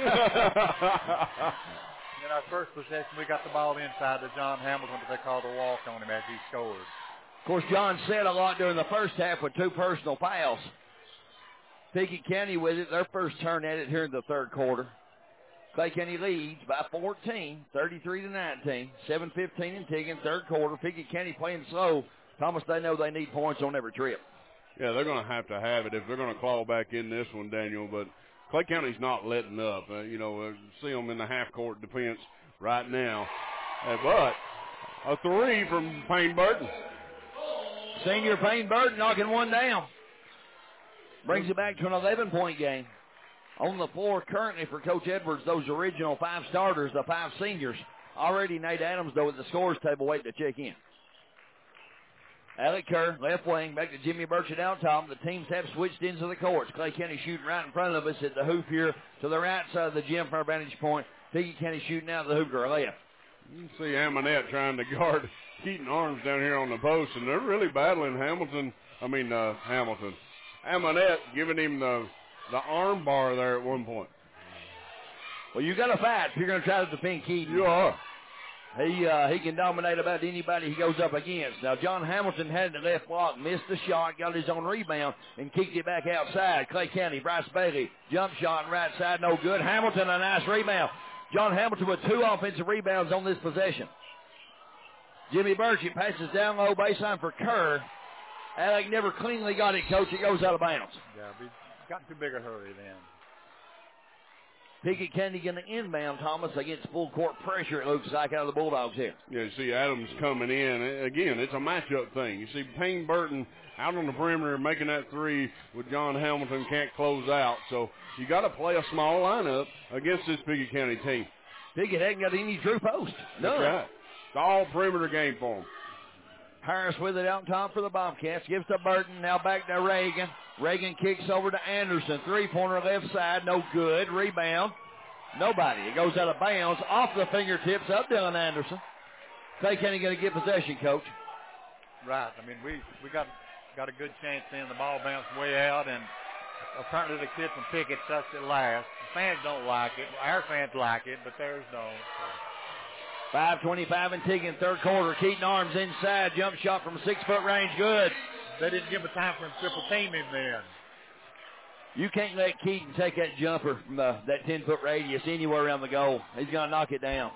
Speaker 9: In our first possession, we got the ball inside to John Hamilton, but they called a walk on him as he scored.
Speaker 3: Of course, John said a lot during the first half with two personal fouls. Pickett County with it, their first turn at it here in the third quarter. Clay County leads by 14, 33-19, 7:15 in ticking, third quarter. Pickett County playing slow. Thomas, they know they need points on every trip.
Speaker 4: Yeah, they're going to have it if they're going to claw back in this one, Daniel, but Clay County's not letting up. See them in the half-court defense right now. But a three from Payne Burton.
Speaker 3: Senior Payne Burton knocking one down. Brings it back to an 11-point game. On the floor currently for Coach Edwards, those original five starters, the five seniors. Already Nate Adams, though, at the scores table waiting to check in. Alec Kerr, left wing, back to Jimmy Burchett out top. The teams have switched into the courts. Clay County shooting right in front of us at the hoop here to the right side of the gym from our vantage point. Pickett County shooting out of the hoop to our left.
Speaker 4: You can see Amonette trying to guard Keaton Arms down here on the post, and they're really battling Amonette giving him the arm bar there at one point.
Speaker 3: Well, you got to fight if you're going to try to defend Keaton.
Speaker 4: You are.
Speaker 3: He can dominate about anybody he goes up against. Now, John Hamilton had the left block, missed the shot, got his own rebound, and kicked it back outside. Clay County, Bryce Bailey, jump shot right side, no good. Hamilton, a nice rebound. John Hamilton with two offensive rebounds on this possession. Jimmy Burchett passes down low baseline for Kerr. Alec never cleanly got it, Coach. It goes out of bounds.
Speaker 9: Yeah, we got too big a hurry then.
Speaker 3: Pickett County going to inbound, Thomas, against full court pressure, it looks like, out of the Bulldogs here.
Speaker 4: Yeah, you see Adams coming in. Again, it's a matchup thing. You see Payne Burton out on the perimeter making that three with John Hamilton, can't close out. So you got to play a small lineup against this Pickett County team.
Speaker 3: Pickett hasn't got any true post. None.
Speaker 4: That's right. It's all perimeter game for them.
Speaker 3: Harris with it out top for the Bobcats. Gives to Burton. Now back to Reagan. Reagan kicks over to Anderson. Three-pointer left side. No good. Rebound. Nobody. It goes out of bounds. Off the fingertips of Dylan Anderson. Clay County going to get possession, Coach.
Speaker 9: Right. I mean, we got a good chance then. The ball bounced way out, and apparently the kid from Pickett sucks at last. The fans don't like it. Our fans like it, but theirs don't.
Speaker 3: 5:25 and ticking, third quarter. Keaton Arms inside. Jump shot from 6-foot range. Good.
Speaker 9: They didn't give him time for him to triple team him then.
Speaker 3: You can't let Keaton take that jumper from that 10-foot radius anywhere around the goal. He's going to knock it down.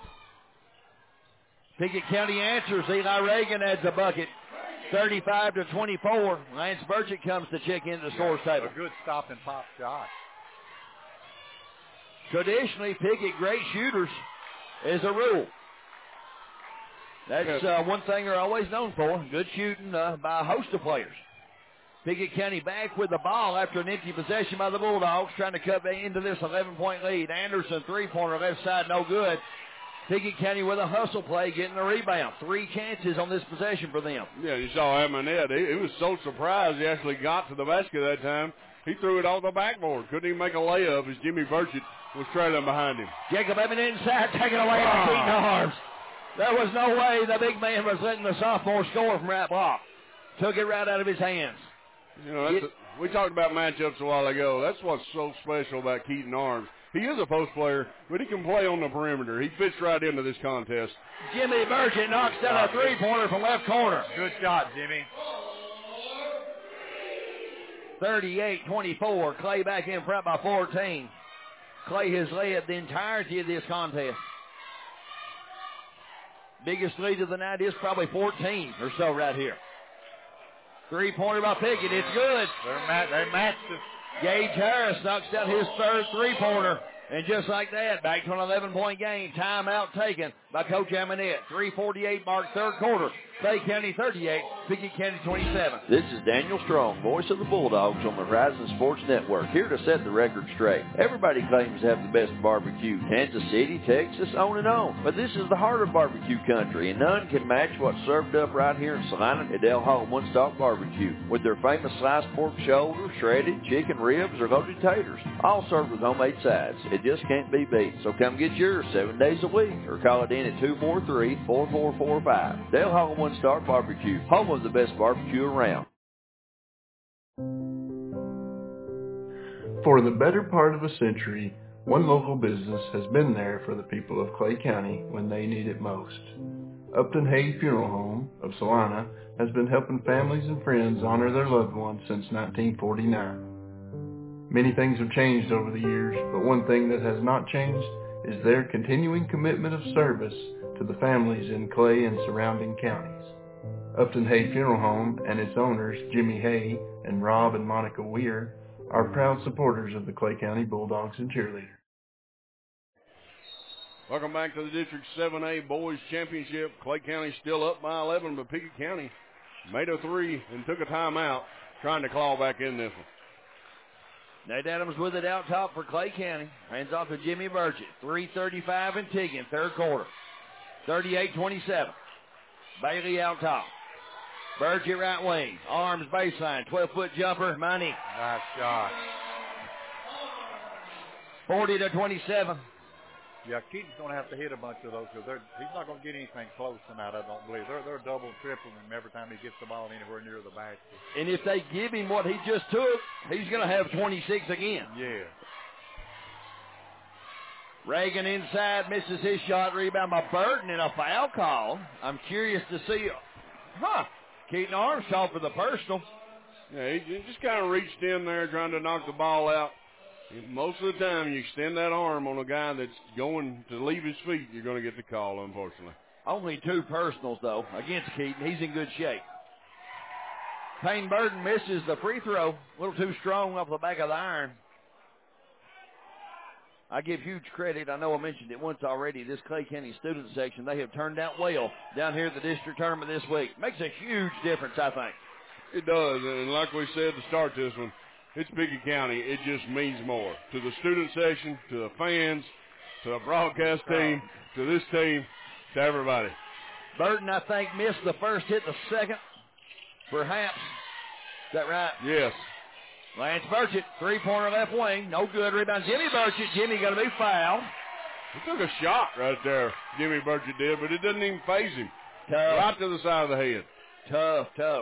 Speaker 3: Pickett County answers. Eli Reagan adds a bucket. 35-24. Lance Burchett comes to check into the scores table.
Speaker 9: A good stop and pop shot.
Speaker 3: Traditionally, Pickett great shooters is a rule. That's one thing they're always known for. Good shooting by a host of players. Pickett County back with the ball after an empty possession by the Bulldogs, trying to cut into this 11-point lead. Anderson, three-pointer left side, no good. Pickett County with a hustle play, getting the rebound. 3 chances on this possession for them.
Speaker 4: Yeah, you saw Amonette. He was so surprised he actually got to the basket that time. He threw it off the backboard. Couldn't even make a layup as Jimmy Burchett was trailing behind him.
Speaker 3: Jacob Amonette inside, taking away by Keaton Arms. There was no way the big man was letting the sophomore score from that block. Took it right out of his hands.
Speaker 4: You know, we talked about matchups a while ago. That's what's so special about Keaton Arms. He is a post player, but he can play on the perimeter. He fits right into this contest.
Speaker 3: Jimmy Burchett knocks down a three-pointer from left corner.
Speaker 9: Good shot, Jimmy.
Speaker 3: 38-24. Clay back in front by 14. Clay has led the entirety of this contest. Biggest lead of the night is probably 14 or so right here. Three-pointer by Pickett. It's good.
Speaker 9: They matched it.
Speaker 3: Gage Harris knocks down his third three-pointer. And just like that, back to an 11-point game. Timeout taken by Coach Amonette. 3:48 mark, third quarter. Clay County 38, Pickett County 27.
Speaker 2: This is Daniel Strong, voice of the Bulldogs on the Horizon Sports Network, here to set the record straight. Everybody claims to have the best barbecue. Kansas City, Texas, on and on. But this is the heart of barbecue country, and none can match what's served up right here in Salina at Del Hall One Stop Barbecue, with their famous sliced pork shoulder, shredded chicken ribs, or loaded taters, all served with homemade sides. It just can't be beat. So come get yours 7 days a week, or call it in at 243-4445. Del Hall One Stop Barbecue, home of the best barbecue around.
Speaker 12: For the better part of a century, one local business has been there for the people of Clay County when they need it most. Upton Hay Funeral Home of Salina has been helping families and friends honor their loved ones since 1949. Many things have changed over the years, but one thing that has not changed is their continuing commitment of service to the families in Clay and surrounding counties. Upton Hay Funeral Home and its owners, Jimmy Hay and Rob and Monica Weir, are proud supporters of the Clay County Bulldogs and Cheerleaders.
Speaker 4: Welcome back to the District 7A Boys Championship. Clay County still up by 11, but Pickett County made a three and took a timeout, trying to claw back in this one.
Speaker 3: Nate Adams with it out top for Clay County. Hands off to Jimmy Burchett. 3:35 and ticking, third quarter. 38-27. Bailey out top. Burchett right wing. Arms baseline. 12-foot jumper. Money.
Speaker 9: Nice shot.
Speaker 3: 40-27.
Speaker 9: Yeah, Keaton's going to have to hit a bunch of those because he's not going to get anything close tonight, I don't believe. They're double, tripling him every time he gets the ball anywhere near the basket.
Speaker 3: And if they give him what he just took, he's going to have 26 again.
Speaker 9: Yeah.
Speaker 3: Reagan inside, misses his shot. Rebound by Burton and a foul call. I'm curious to see. Keaton Arms called for the personal.
Speaker 4: Yeah, he just kind of reached in there trying to knock the ball out. Most of the time, you extend that arm on a guy that's going to leave his feet, you're going to get the call, unfortunately.
Speaker 3: Only 2 personals, though, against Keaton. He's in good shape. Payne Burton misses the free throw. A little too strong off the back of the iron. I give huge credit. I know I mentioned it once already. This Clay County student section, they have turned out well down here at the district tournament this week. Makes a huge difference, I think.
Speaker 4: It does, and like we said to start this one, it's Pickett County. It just means more to the student section, to the fans, to the broadcast team, to this team, to everybody.
Speaker 3: Burton, I think, missed the first, hit the second, perhaps. Is that right?
Speaker 4: Yes.
Speaker 3: Lance Burchett, three-pointer left wing, no good. Rebound, Jimmy Burchett. Jimmy going to be fouled.
Speaker 4: He took a shot right there, Jimmy Burchett did, but it didn't even phase him.
Speaker 3: Tough.
Speaker 4: Right to the side of the head.
Speaker 3: Tough.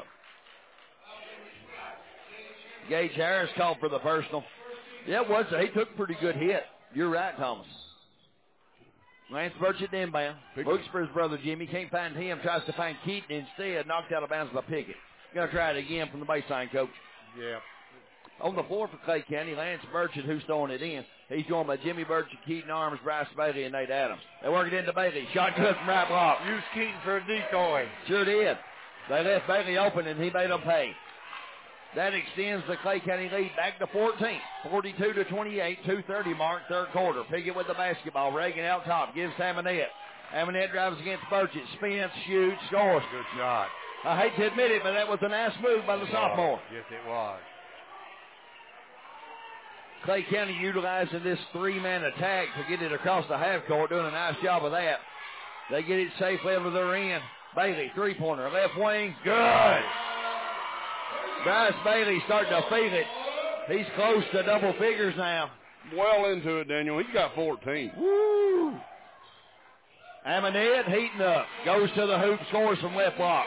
Speaker 3: Gage Harris called for the personal. Yeah, it was. He took a pretty good hit. You're right, Thomas. Lance Burchett inbound. Looks for his brother Jimmy. Can't find him. Tries to find Keaton instead. Knocked out of bounds by Pickett. Going to try it again from the baseline, Coach.
Speaker 9: Yeah.
Speaker 3: On the floor for Clay County, Lance Burchett, who's throwing it in. He's joined by Jimmy Burchett, Keaton Arms, Bryce Bailey, and Nate Adams. They work it into Bailey. Shot good from right block.
Speaker 9: Use Keaton for a decoy.
Speaker 3: Sure did. They left Bailey open, and he made them pay. That extends the Clay County lead back to 14. 42-28, 2:30 mark, third quarter. Pickett with the basketball. Reagan out top. Gives to Amonette. Amonette drives against Burchett. Spins, shoots, scores.
Speaker 9: Good shot.
Speaker 3: I hate to admit it, but that was a nice move by the sophomore.
Speaker 9: Yes, it was.
Speaker 3: Clay County utilizing this three-man attack to get it across the half court, doing a nice job of that. They get it safely over their end. Bailey, three-pointer, left wing, good. Bryce Bailey starting to feel it. He's close to double figures now.
Speaker 4: Well into it, Daniel. He's got 14.
Speaker 3: Woo! Amanette heating up. Goes to the hoop, scores from left block.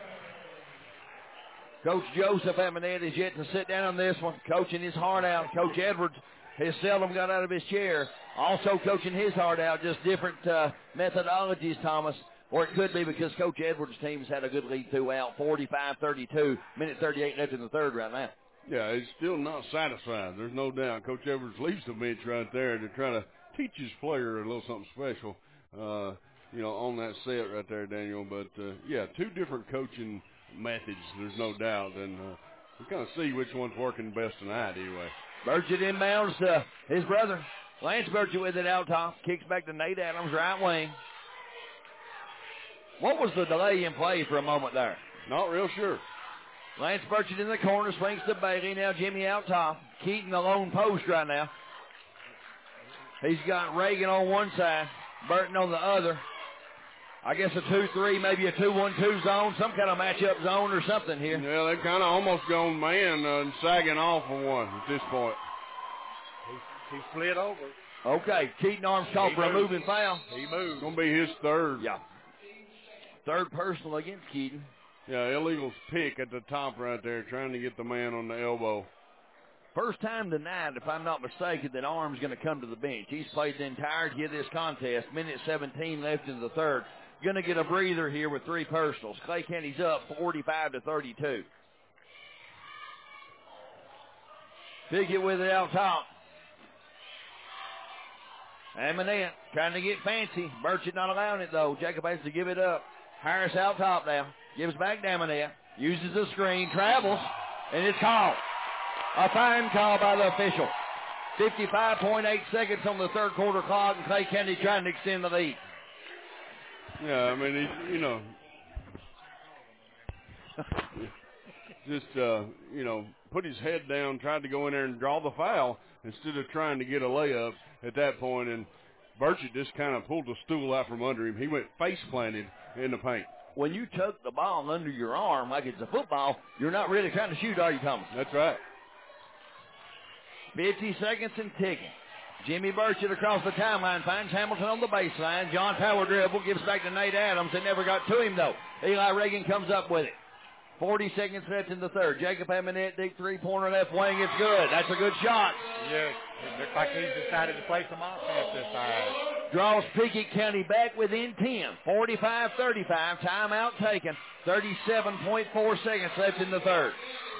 Speaker 3: Coach Joseph Amanette is yet to sit down on this one, coaching his heart out. Coach Edwards has seldom got out of his chair, also coaching his heart out, just different methodologies, Thomas. Or it could be because Coach Edwards' team's had a good lead throughout, 45-32, minute 38 left in the third right now.
Speaker 4: Yeah, he's still not satisfied. There's no doubt. Coach Edwards leaves the bench right there to try to teach his player a little something special, on that set right there, Daniel. But, two different coaching methods, there's no doubt. And we kind of see which one's working best tonight anyway.
Speaker 3: Burchett inbounds to his brother. Lance Burchett with it out top. Kicks back to Nate Adams, right wing. What was the delay in play for a moment there?
Speaker 4: Not real sure.
Speaker 3: Lance Burchett in the corner, swings to Bailey. Now Jimmy out top. Keaton the lone post right now. He's got Reagan on one side, Burton on the other. I guess a 2-3, maybe a 2-1-2 zone, some kind of matchup zone or something here.
Speaker 4: Yeah, they've kind of almost gone man and sagging off for one at this point.
Speaker 9: He slid over.
Speaker 3: Okay, Keaton Arms called for a moving foul.
Speaker 9: He moved.
Speaker 4: Going to be his third.
Speaker 3: Yeah. Third personal against Keaton.
Speaker 4: Yeah, illegal pick at the top right there, trying to get the man on the elbow.
Speaker 3: First time tonight, if I'm not mistaken, that Arms going to come to the bench. He's played the entirety of this contest. Minute 17 left in the third. Going to get a breather here with three personals. Clay County's up 45-32. Pickett with it out top. Amanette trying to get fancy. Burchett not allowing it, though. Jacob has to give it up. Harris out top now. Gives back to Amanette. Uses the screen. Travels. And it's called. A fine call by the official. 55.8 seconds on the third quarter clock, and Clay County trying to extend the lead.
Speaker 4: Yeah, I mean, put his head down, tried to go in there and draw the foul instead of trying to get a layup at that point, and Burchett just kind of pulled the stool out from under him. He went face planted in the paint.
Speaker 3: When you tuck the ball under your arm like it's a football, you're not really trying to shoot, are you, Thomas?
Speaker 4: That's right.
Speaker 3: 50 seconds and ticking. Jimmy Burchett across the timeline finds Hamilton on the baseline. John Power dribble, gives back to Nate Adams. It never got to him, though. Eli Reagan comes up with it. 40 seconds left in the third. Jacob Amanette, deep three-pointer left wing. It's good. That's a good shot.
Speaker 9: Yeah, it looks like he's decided to play some offense this time.
Speaker 3: Draws Pickett County back within 10. 45-35. Timeout taken. 37.4 seconds left in the third.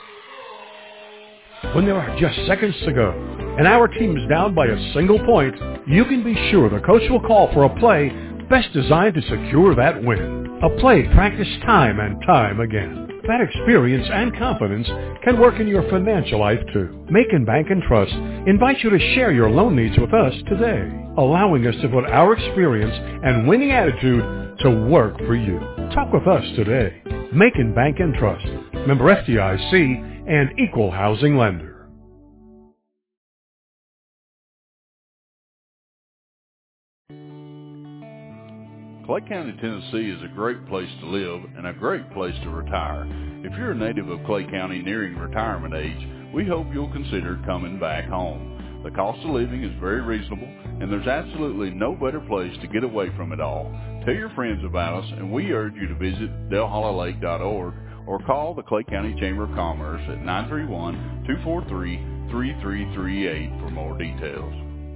Speaker 7: When there are just seconds to go and our team is down by a single point, you can be sure the coach will call for a play best designed to secure that win. A play practiced time and time again. That experience and confidence can work in your financial life too. Macon Bank and Trust invite you to share your loan needs with us today, allowing us to put our experience and winning attitude to work for you. Talk with us today. Macon Bank and Trust, member FDIC and equal housing lender.
Speaker 10: Clay County, Tennessee is a great place to live and a great place to retire. If you're a native of Clay County nearing retirement age, we hope you'll consider coming back home. The cost of living is very reasonable, and there's absolutely no better place to get away from it all. Tell your friends about us, and we urge you to visit delhollylake.org or call the Clay County Chamber of Commerce at 931-243-3338 for more details.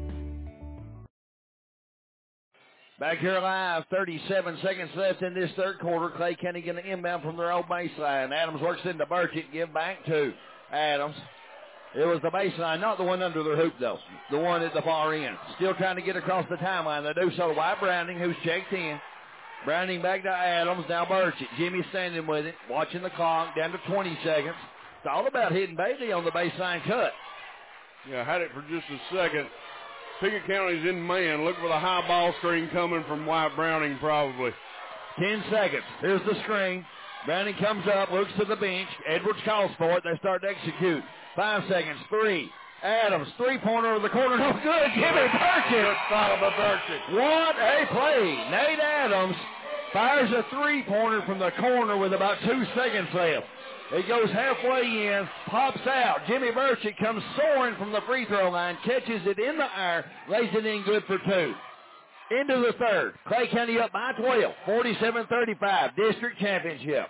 Speaker 3: Back here live, 37 seconds left in this third quarter. Clay County going to inbound from their own baseline. Adams works into Burchett, give back to Adams. It was the baseline, not the one under their hoop, though. The one at the far end. Still trying to get across the timeline. They do so. Wyatt Browning, who's checked in. Browning back to Adams, now Burchett. Jimmy standing with it, watching the clock, down to 20 seconds. It's all about hitting Bailey on the baseline cut.
Speaker 4: Yeah, had it for just a second. Pickett County's in man. Look for the high ball screen coming from Wyatt Browning probably.
Speaker 3: 10 seconds. Here's the screen. Browning comes up, looks to the bench. Edwards calls for it. They start to execute. 5 seconds. 3, Adams, three-pointer over the corner, no good. Jimmy Burchett.
Speaker 9: Good foul by Burchett.
Speaker 3: What a play. Nate Adams fires a three-pointer from the corner with about 2 seconds left. It goes halfway in, pops out. Jimmy Burchett comes soaring from the free throw line, catches it in the air, lays it in good for 2. Into the third. Clay County up by 12, 47-35, district championship.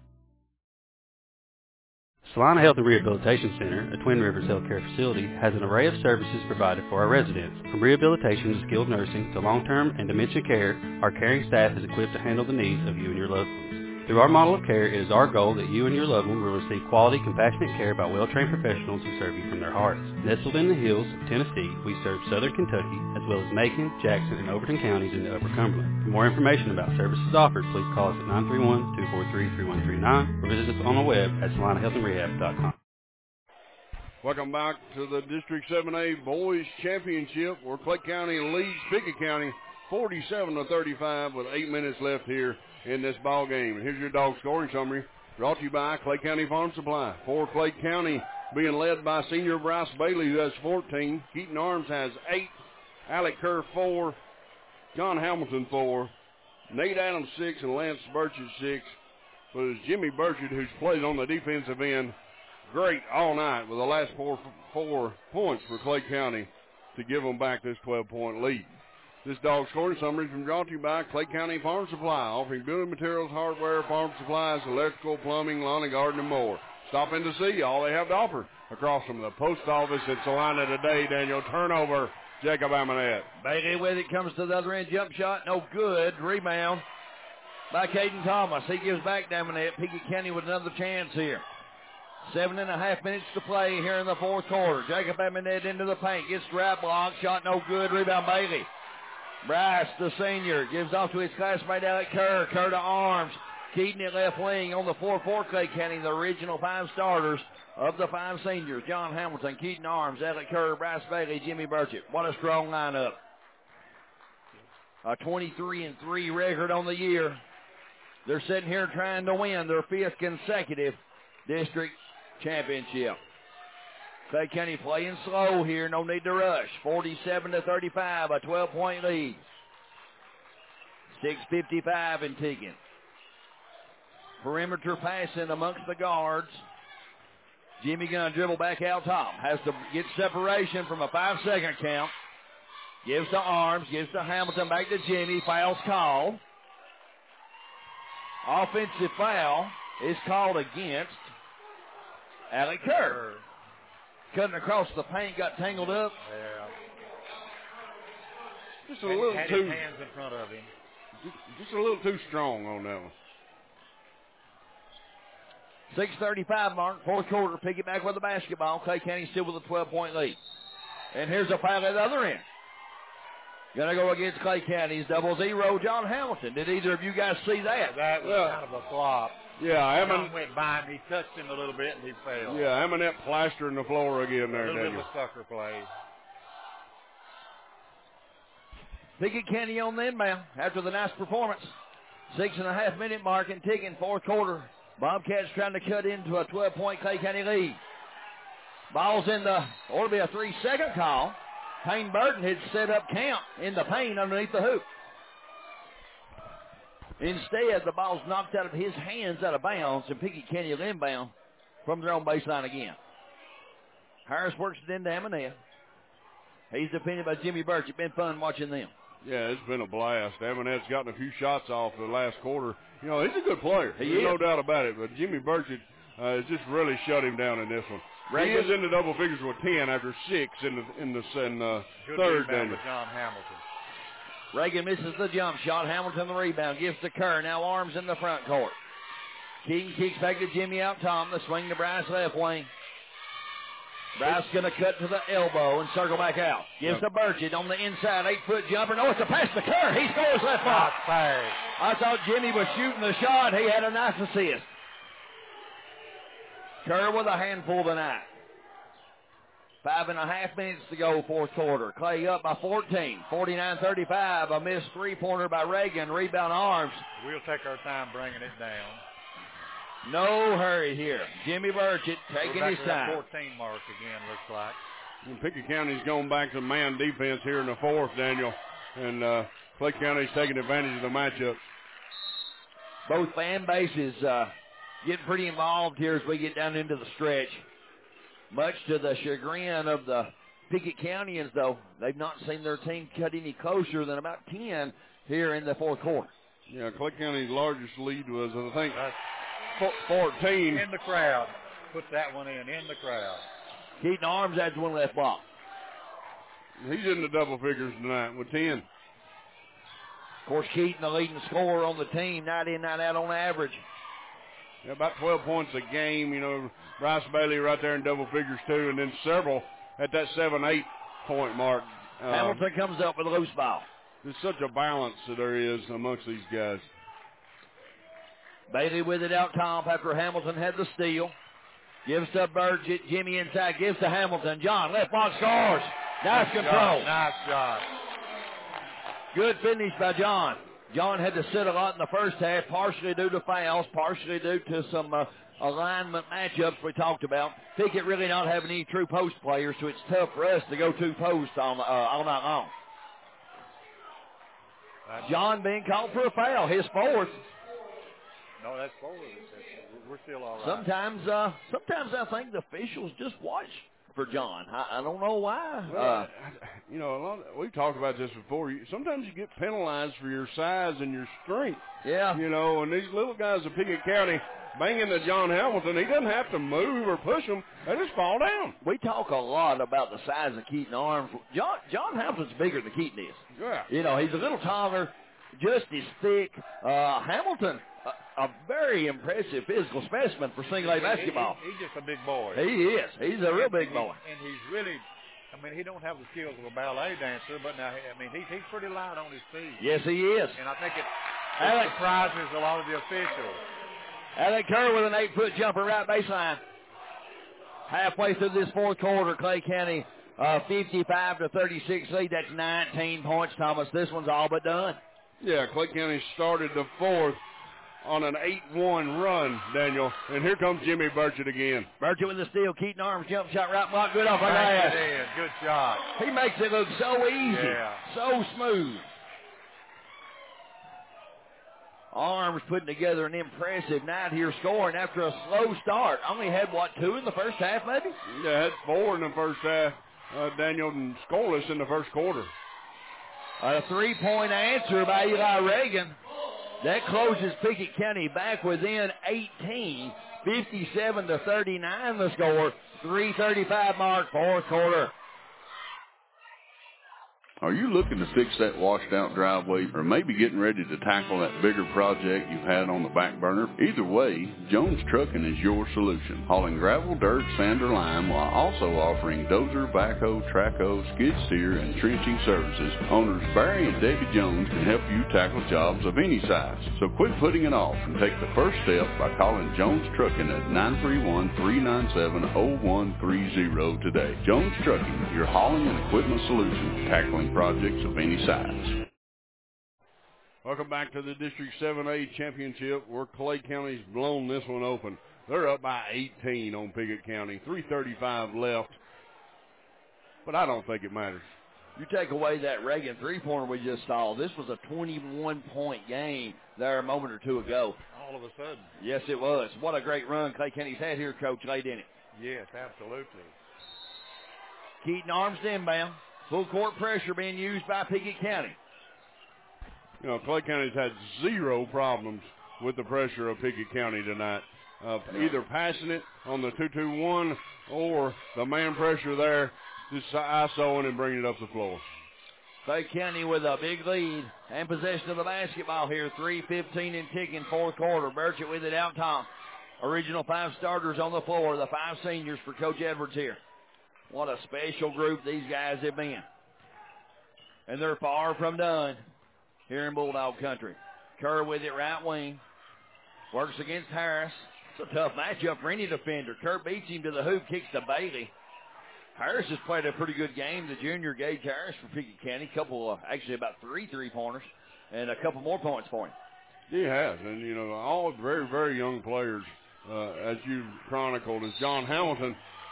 Speaker 6: Salina Health and Rehabilitation Center, a Twin Rivers healthcare facility, has an array of services provided for our residents. From rehabilitation to skilled nursing to long-term and dementia care, our caring staff is equipped to handle the needs of you and your loved ones. Through our model of care, it is our goal that you and your loved one will receive quality, compassionate care by well-trained professionals who serve you from their hearts. Nestled in the hills of Tennessee, we serve southern Kentucky, as well as Macon, Jackson, and Overton counties into Upper Cumberland. For more information about services offered, please call us at 931-243-3139 or visit us on the web at salinahealthandrehab.com.
Speaker 4: Welcome back to the District 7A Boys Championship, where Clay County leads Pickett County 47-35 with 8 minutes left here in this ball game. And here's your dog scoring summary, brought to you by Clay County Farm Supply. For Clay County, being led by senior Bryce Bailey, who has 14. Keaton Arms has 8. Alec Kerr 4. John Hamilton 4. Nate Adams 6 and Lance Burchett 6. But it's Jimmy Burchett who's played on the defensive end great all night with the last four points for Clay County to give them back this 12-point lead. This dog scoring summary has been brought to you by Clay County Farm Supply, offering building materials, hardware, farm supplies, electrical, plumbing, lawn and garden, and more. Stop in to see all they have to offer across from the post office at Salina today. Daniel, turnover, Jacob Amonette.
Speaker 3: Bailey with it, comes to the other end, jump shot, no good. Rebound by Caden Thomas. He gives back to Amonette. Pickett County with another chance here. 7.5 minutes to play here in the fourth quarter. Jacob Amonette into the paint, gets right block, shot no good. Rebound Bailey. Bryce, the senior, gives off to his classmate Alec Kerr. Kerr to Arms. Keaton at left wing on the floor for Clay County, the original 5 starters of the 5 seniors. John Hamilton, Keaton Arms, Alec Kerr, Bryce Bailey, Jimmy Burchett. What a strong lineup. A 23-3 record on the year. They're sitting here trying to win their 5th consecutive district championship. Clay County playing slow here, no need to rush. 47-35, a 12-point lead. 6:55 in ticking. Perimeter passing amongst the guards. Jimmy gonna dribble back out top. Has to get separation from a 5-second count. Gives to Arms, gives to Hamilton, back to Jimmy. Foul's called. Offensive foul is called against Alec Kerr. Cutting across the paint, got tangled up.
Speaker 9: Yeah.
Speaker 4: Just a little too.
Speaker 9: His hands in front of him.
Speaker 4: Just a little too strong on that one.
Speaker 3: 6:35 mark, fourth quarter. Pick it back with the basketball. Clay County still with a 12-point lead. And here's a foul at the other end. Gonna go against Clay County's 0-0, John Hamilton. Did either of you guys see that?
Speaker 9: That was kind of a flop.
Speaker 4: Yeah,
Speaker 9: John went by him. He touched him a little bit, and he fell.
Speaker 4: Yeah, Amonette plastering the floor again there,
Speaker 9: a little
Speaker 4: Daniel.
Speaker 9: bit of a sucker play.
Speaker 3: Pickett County on the inbound after the nice performance. 6.5 minute mark and ticking, fourth quarter. Bobcats trying to cut into a 12-point Clay County lead. Ball's in the, or it'll be a 3-second call. Payne Burton had set up camp in the paint underneath the hoop. Instead, the ball's knocked out of his hands out of bounds, and Pickett County will inbound from their own baseline again. Harris works it into Amonette. He's defended by Jimmy Birch. It's been fun watching them.
Speaker 4: Yeah, it's been a blast. Amonette's gotten a few shots off the last quarter. You know, he's a good player. There's no doubt about it. But Jimmy Burchett has just really shut him down in this one. He is into double figures with 10 after 6 in the third.
Speaker 9: John Hamilton.
Speaker 3: Reagan misses the jump shot. Hamilton the rebound. Gives to Kerr. Now Arms in the front court. Keaton kicks back to Jimmy out top. The swing to Bryce left wing. Bryce going to cut to the elbow and circle back out. Gives to Burchett on the inside. 8-foot jumper. No, it's a pass to Kerr. He scores left foot. I thought Jimmy was shooting the shot. He had a nice assist. Kerr with a handful tonight. 5.5 minutes to go, fourth quarter. Clay up by 14. 49-35. A missed three-pointer by Reagan. Rebound Arms.
Speaker 9: We'll take our time bringing it down.
Speaker 3: No hurry here. Jimmy Burchett taking his time.
Speaker 9: 14 mark again, looks like.
Speaker 4: And Pickett County's going back to man defense here in the fourth, Daniel. And Clay County's taking advantage of the matchup.
Speaker 3: Both fan bases getting pretty involved here as we get down into the stretch. Much to the chagrin of the Pickett Countyans, though, they've not seen their team cut any closer than about 10 here in the fourth quarter.
Speaker 4: Yeah, Clay County's largest lead was, I think, 14.
Speaker 9: In the crowd. Put that one in the crowd.
Speaker 3: Keaton Arms adds one left block.
Speaker 4: He's in the double figures tonight with 10.
Speaker 3: Of course, Keaton, the leading scorer on the team, night in, night out on average.
Speaker 4: Yeah, about 12 points a game. You know, Bryce Bailey right there in double figures, too, and then several at that 7-8 point mark.
Speaker 3: Hamilton comes up with a loose ball.
Speaker 4: There's such a balance that there is amongst these guys.
Speaker 3: Bailey with it out top after Hamilton had the steal. Gives to Burgett. Jimmy inside. Gives to Hamilton. John, left block, scores. Nice control.
Speaker 9: Nice shot.
Speaker 3: Good finish by John. John had to sit a lot in the first half, partially due to fouls, partially due to some alignment matchups we talked about. Pickett really not having any true post players, so it's tough for us to go two posts all night long. John being called for a foul, his fourth.
Speaker 9: No, that's forward. We're still all right.
Speaker 3: Sometimes I think the officials just watch for John. I don't know why.
Speaker 4: Well, you know, we've talked about this before. Sometimes you get penalized for your size and your strength.
Speaker 3: Yeah.
Speaker 4: You know, and these little guys of Pickett County banging to John Hamilton, he doesn't have to move or push them. They just fall down.
Speaker 3: We talk a lot about the size of Keaton Arms. John Hamilton's bigger than Keaton is.
Speaker 4: Yeah.
Speaker 3: You know, he's a little taller, just as thick. Hamilton, a very impressive physical specimen for single-A basketball.
Speaker 9: He's just a big boy.
Speaker 3: He is. He's a real big boy.
Speaker 9: And he's really, I mean, he don't have the skills of a ballet dancer, but now, I mean, he's pretty light on his feet.
Speaker 3: Yes, he is.
Speaker 9: And I think it surprises a lot of the officials.
Speaker 3: Alec Kerr with an 8-foot jumper right baseline. Halfway through this fourth quarter, Clay County 55-36 lead. That's 19 points, Thomas. This one's all but done.
Speaker 4: Yeah, Clay County started the fourth on an 8-1 run, Daniel. And here comes Jimmy Burchett again.
Speaker 3: Burchett with the steal. Keaton Arms jump shot right block. Good off the glass.
Speaker 9: Good shot.
Speaker 3: He makes it look so easy.
Speaker 9: Yeah.
Speaker 3: So smooth. Arms putting together an impressive night here, scoring after a slow start. Only had, 2 in the first half, maybe?
Speaker 4: Yeah, had 4 in the first half, Daniel, and scoreless in the first quarter.
Speaker 3: A 3-point answer by Eli Reagan. That closes Pickett County back within 18. 57-39 the score. 3:35 mark, fourth quarter.
Speaker 10: Are you looking to fix that washed out driveway or maybe getting ready to tackle that bigger project you've had on the back burner? Either way, Jones Trucking is your solution. Hauling gravel, dirt, sand, or lime while also offering dozer, backhoe, trackhoe, skid steer, and trenching services. Owners Barry and Debbie Jones can help you tackle jobs of any size. So quit putting it off and take the first step by calling Jones Trucking at 931-397-0130 today. Jones Trucking, your hauling and equipment solution, tackling projects of any size.
Speaker 4: Welcome back to the District 7A Championship, where Clay County's blown this one open. They're up by 18 on Pickett County. 3:35 left, but I don't think it matters.
Speaker 3: You take away that Reagan three-pointer we just saw, this was a 21-point game there a moment or two ago.
Speaker 9: All of a sudden.
Speaker 3: Yes, it was. What a great run Clay County's had here, Coach, late in it.
Speaker 9: Yes, absolutely.
Speaker 3: Keaton Arms to inbound. Full court pressure being used by Pickett County.
Speaker 4: You know, Clay County's had zero problems with the pressure of Pickett County tonight. Either passing it on the 2-2-1 or the man pressure there, just ISOing and bringing it up the floor.
Speaker 3: Clay County with a big lead and possession of the basketball here. 3:15 and ticking, fourth quarter. Burchett with it out top. Original 5 starters on the floor. The 5 seniors for Coach Edwards here. What a special group these guys have been. And they're far from done here in Bulldog Country. Kerr with it right wing. Works against Harris. It's a tough matchup for any defender. Kerr beats him to the hoop, kicks to Bailey. Harris has played a pretty good game. The junior Gage Harris for Pickett County. Actually about 3 3-pointers and a couple more points for him.
Speaker 4: He has. And, you know, all very, very young players, as you chronicled, is John Hamilton.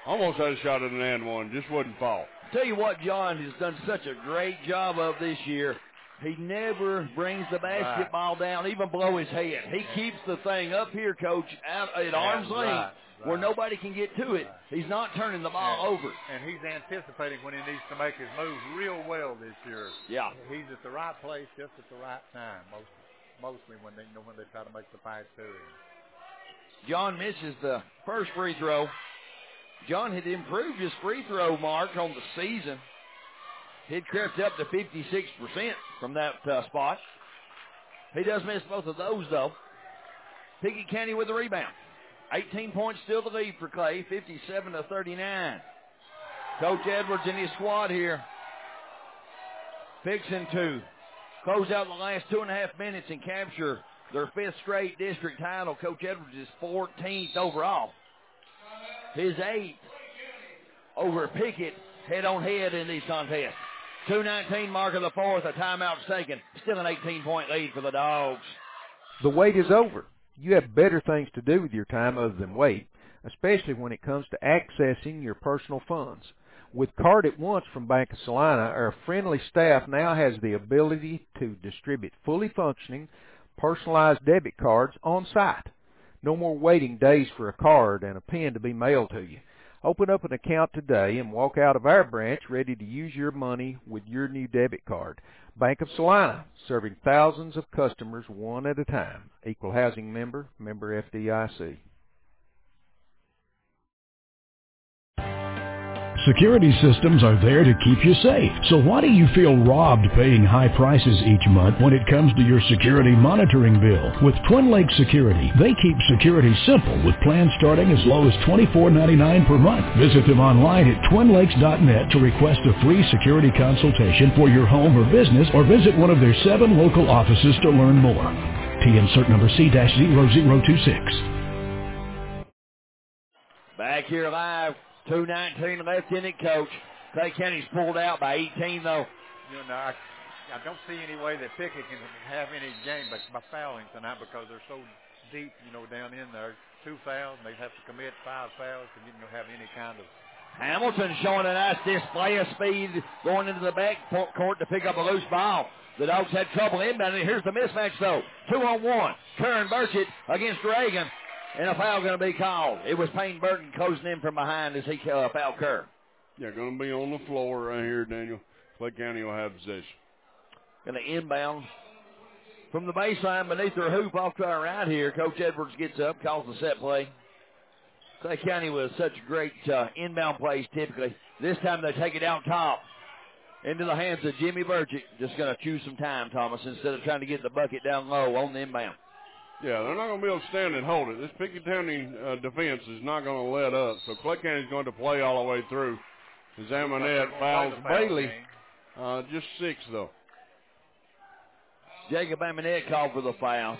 Speaker 4: Almost had a shot at an and one, just wouldn't fall.
Speaker 3: Tell you what John has done such a great job of this year. He never brings the basketball down, even below his head. He keeps the thing up here, Coach, out at arm's length, where nobody can get to it. He's not turning the ball over.
Speaker 9: And he's anticipating when he needs to make his moves real well this year.
Speaker 3: Yeah.
Speaker 9: He's at the right place just at the right time, mostly when they try to make the pass to him.
Speaker 3: John misses the first free throw. John had improved his free throw mark on the season. He'd crept up to 56% from that spot. He does miss both of those, though. Pickett County with the rebound. 18 points still the lead for Clay, 57-39. Coach Edwards and his squad here fixing to close out the last 2.5 minutes and capture their 5th straight district title. Coach Edwards is 14th overall. His 8th over Pickett head-on-head in these contests. 2:19 mark of the fourth, a timeout taken. Still an 18-point lead for the Dogs.
Speaker 8: The wait is over. You have better things to do with your time other than wait, especially when it comes to accessing your personal funds. With Card at Once from Bank of Salina, our friendly staff now has the ability to distribute fully functioning, personalized debit cards on site. No more waiting days for a card and a pen to be mailed to you. Open up an account today and walk out of our branch ready to use your money with your new debit card. Bank of Salina, serving thousands of customers one at a time. Equal housing member, member FDIC.
Speaker 7: Security systems are there to keep you safe. So why do you feel robbed paying high prices each month when it comes to your security monitoring bill? With Twin Lakes Security, they keep security simple with plans starting as low as $24.99 per month. Visit them online at twinlakes.net to request a free security consultation for your home or business, or visit one of their 7 local offices to learn more. TN cert number C-0026.
Speaker 3: Back here live. 2:19 left in it, Coach. Clay County's pulled out by 18, though.
Speaker 9: I don't see any way that Pickett can have any game by fouling tonight because they're so deep, down in there. 2 fouls, and they have to commit 5 fouls to have any kind of.
Speaker 3: Hamilton showing a nice display of speed going into the back court to pick up a loose ball. The Dogs had trouble inbounding. Here's the mismatch, though. 2-on-1. Karen Burchett against Reagan. And a foul going to be called. It was Payne Burton closing in from behind as he fouled Kerr.
Speaker 4: Yeah, going to be on the floor right here, Daniel. Clay County will have possession.
Speaker 3: Going to inbound from the baseline beneath their hoop off to our right here. Coach Edwards gets up, calls the set play. Clay County with such great inbound plays typically. This time they take it out top into the hands of Jimmy Burchett. Just going to choose some time, Thomas, instead of trying to get the bucket down low on the inbound.
Speaker 4: Yeah, they're not going to be able to stand and hold it. This Pickett County defense is not going to let up. So Clay County is going to play all the way through. Zamanette fouls Bailey. Just 6, though.
Speaker 3: Jacob Amonette called for the foul.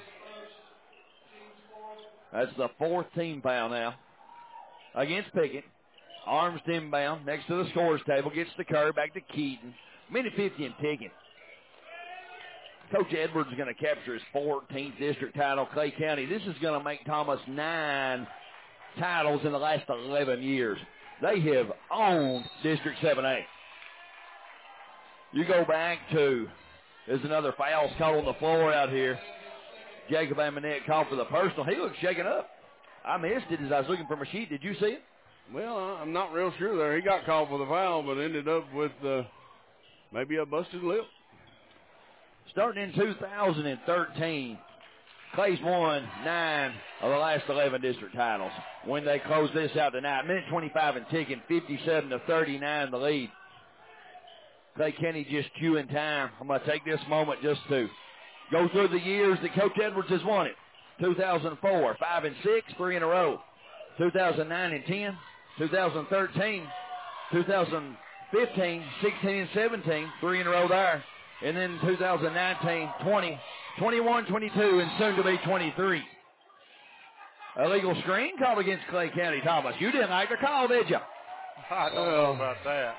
Speaker 3: That's the 4th team foul now against Pickett. Arms inbound next to the scores table. Gets the curve back to Keaton. Minute 50 and ticking. Coach Edwards is going to capture his 14th district title, Clay County. This is going to make Thomas 9 titles in the last 11 years. They have owned District 7A. You go back to, there's another foul called on the floor out here. Jacob Amonette called for the personal. He looks shaken up. I missed it as I was looking for my sheet. Did you see it?
Speaker 4: Well, I'm not real sure there. He got called for the foul, but ended up with maybe a busted lip.
Speaker 3: Starting in 2013, Clay's won 9 of the last 11 district titles. When they close this out tonight, minute 25 and ticking, 57-39 the lead. Clay County just chewing time. I'm going to take this moment just to go through the years that Coach Edwards has won it. 2004, 5 and 6, 3 in a row. 2009 and 10, 2013, 2015, 16 and 17, 3 in a row there. And then 2019, 20, 21, 22, and soon to be 23. Illegal screen called against Clay County. Thomas, you didn't like the call, did you?
Speaker 9: I don't know about that.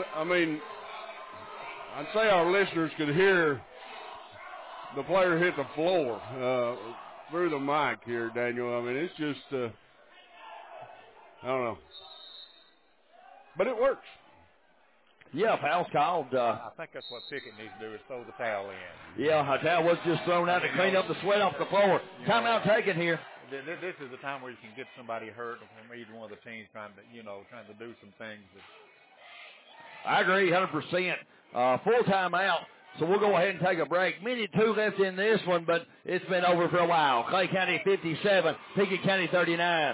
Speaker 4: I'd say our listeners could hear the player hit the floor through the mic here, Daniel. I mean, it's just, I don't know. but it works.
Speaker 3: Yeah, foul's called.
Speaker 9: I think that's what Pickett needs to do is throw the towel in.
Speaker 3: Yeah, a towel was just thrown out to clean up the sweat off the floor. Timeout taken here.
Speaker 9: This is the time where you can get somebody hurt from either one of the teams trying to do some things.
Speaker 3: I agree 100%. Full timeout. So we'll go ahead and take a break. Minute 2 left in this one, but it's been over for a while. Clay County 57, Pickett County 39.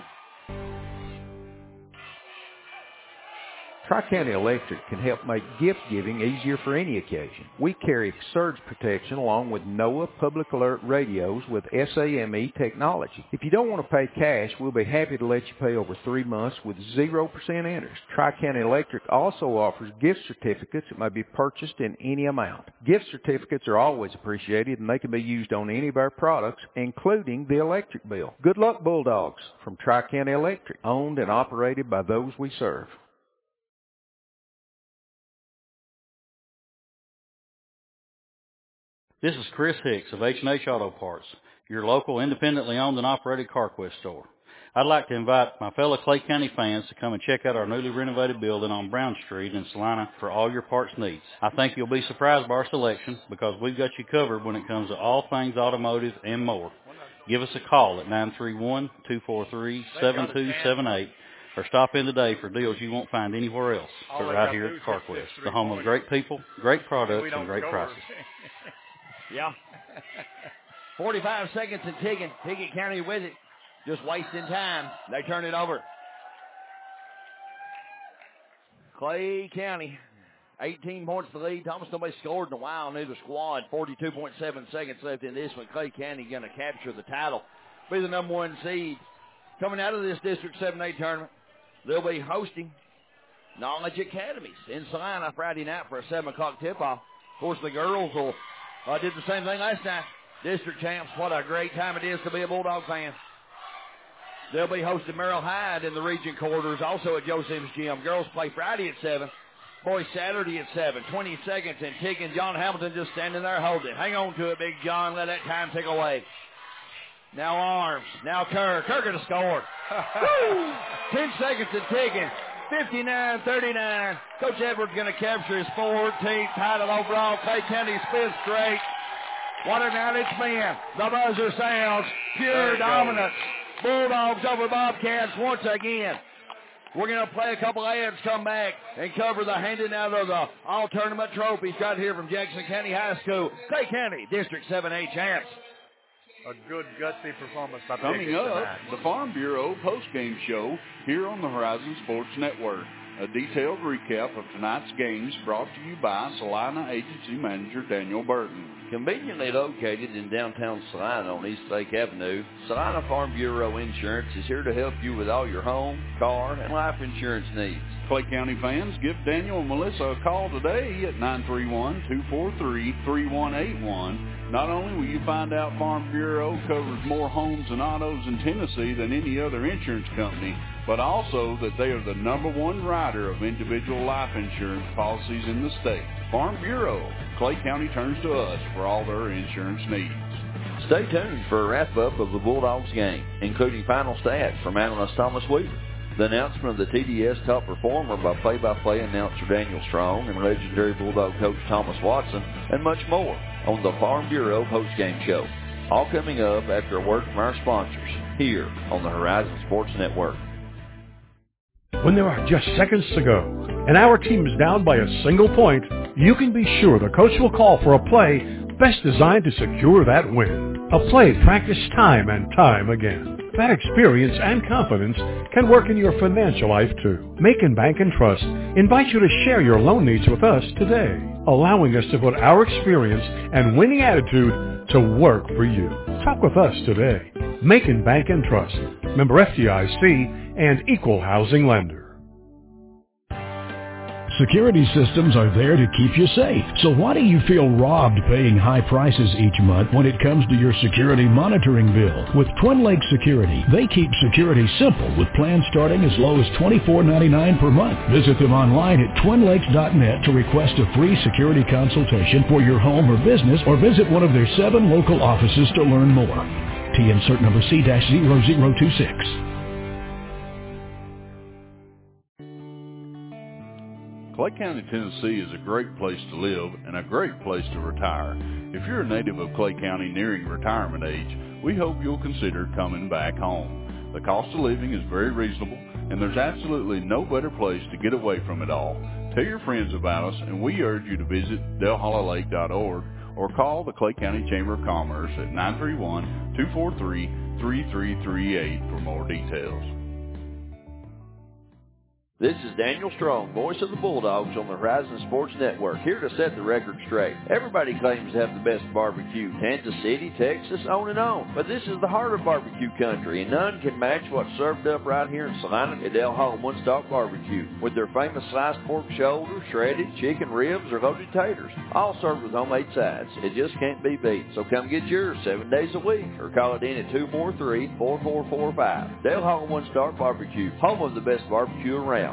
Speaker 8: Tri-County Electric can help make gift-giving easier for any occasion. We carry surge protection along with NOAA Public Alert radios with SAME technology. If you don't want to pay cash, we'll be happy to let you pay over 3 months with 0% interest. Tri-County Electric also offers gift certificates that may be purchased in any amount. Gift certificates are always appreciated, and they can be used on any of our products, including the electric bill. Good luck, Bulldogs, from Tri-County Electric, owned and operated by those we serve.
Speaker 6: This is Chris Hicks of H&H Auto Parts, your local independently owned and operated CarQuest store. I'd like to invite my fellow Clay County fans to come and check out our newly renovated building on Brown Street in Salina for all your parts needs. I think you'll be surprised by our selection because we've got you covered when it comes to all things automotive and more. Give us a call at 931-243-7278 or stop in today for deals you won't find anywhere else, but right here at CarQuest, the home of great people, great products, and great prices.
Speaker 3: Yeah. 45 seconds and ticking. Pickett County with it. Just wasting time. They turn it over. Clay County, 18 points to lead. Thomas nobody scored in a while. Neither squad. 42.7 seconds left in this one. Clay County going to capture the title. Be the number 1 seed. Coming out of this District 7A tournament, they'll be hosting Knowledge Academies in Salina Friday night for a 7 o'clock tip-off. Of course, the girls will did the same thing last night. District champs, what a great time it is to be a Bulldog fan. They'll be hosting Merrill Hyde in the region quarters, also at Joe Sims Gym. Girls play Friday at 7. Boys Saturday at 7. 20 seconds and ticking. John Hamilton just standing there holding it. Hang on to it, Big John. Let that time tick away. Now Arms. Now Kerr. Kerr going to score. 10 seconds and ticking. 59-39. Coach Edwards going to capture his 14th title overall. Clay County's 5th straight. What a night it's been. The buzzer sounds. Pure dominance. Bulldogs over Bobcats once again. We're going to play a couple ads, come back, and cover the handing out of the all-tournament trophies right here from Jackson County High School. Clay County District 7A champs.
Speaker 9: A good, gutsy performance by
Speaker 10: Coming up, the Farm Bureau postgame show here on the Horizon Sports Network. A detailed recap of tonight's games brought to you by Salina Agency Manager Daniel Burton.
Speaker 2: Conveniently located in downtown Salina on East Lake Avenue, Salina Farm Bureau Insurance is here to help you with all your home, car, and life insurance needs.
Speaker 10: Clay County fans, give Daniel and Melissa a call today at 931-243-3181. Not only will you find out Farm Bureau covers more homes and autos in Tennessee than any other insurance company, but also that they are the #1 writer of individual life insurance policies in the state. Farm Bureau. Clay County turns to us for all their insurance needs.
Speaker 2: Stay tuned for a wrap-up of the Bulldogs game, including final stats from analyst Thomas Weaver, the announcement of the TDS top performer by play-by-play announcer Daniel Strong and legendary Bulldog coach Thomas Watson, and much more on the Farm Bureau postgame show. All coming up after a word from our sponsors here on the Horizon Sports Network.
Speaker 7: When there are just seconds to go and our team is down by a single point, you can be sure the coach will call for a play best designed to secure that win. A play practiced time and time again. That experience and confidence can work in your financial life too. Macon Bank and Trust invite you to share your loan needs with us today, allowing us to put our experience and winning attitude to work for you. Talk with us today. Macon Bank and Trust, member FDIC and equal housing lender.
Speaker 13: Security systems are there to keep you safe. So why do you feel robbed paying high prices each month when it comes to your security monitoring bill? With Twin Lakes Security, they keep security simple with plans starting as low as $24.99 per month. Visit them online at twinlakes.net to request a free security consultation for your home or business, or visit one of their 7 local offices to learn more. TN cert number C-0026.
Speaker 1: Clay County, Tennessee is a great place to live and a great place to retire. If you're a native of Clay County nearing retirement age, we hope you'll consider coming back home. The cost of living is very reasonable, and there's absolutely no better place to get away from it all. Tell your friends about us, and we urge you to visit DelHollowLake.org or call the Clay County Chamber of Commerce at 931-243-3338 for more details.
Speaker 2: This is Daniel Strong, voice of the Bulldogs on the Horizon Sports Network, here to set the record straight. Everybody claims to have the best barbecue, Kansas City, Texas, on and on. But this is the heart of barbecue country, and none can match what's served up right here in Salina at Del Hollow One Stop Barbecue, with their famous sliced pork shoulder, shredded chicken ribs, or loaded taters, all served with homemade sides. It just can't be beat. So come get yours 7 days a week, or call it in at 243-4445. Del Hollow One Stop Barbecue, home of the best barbecue around.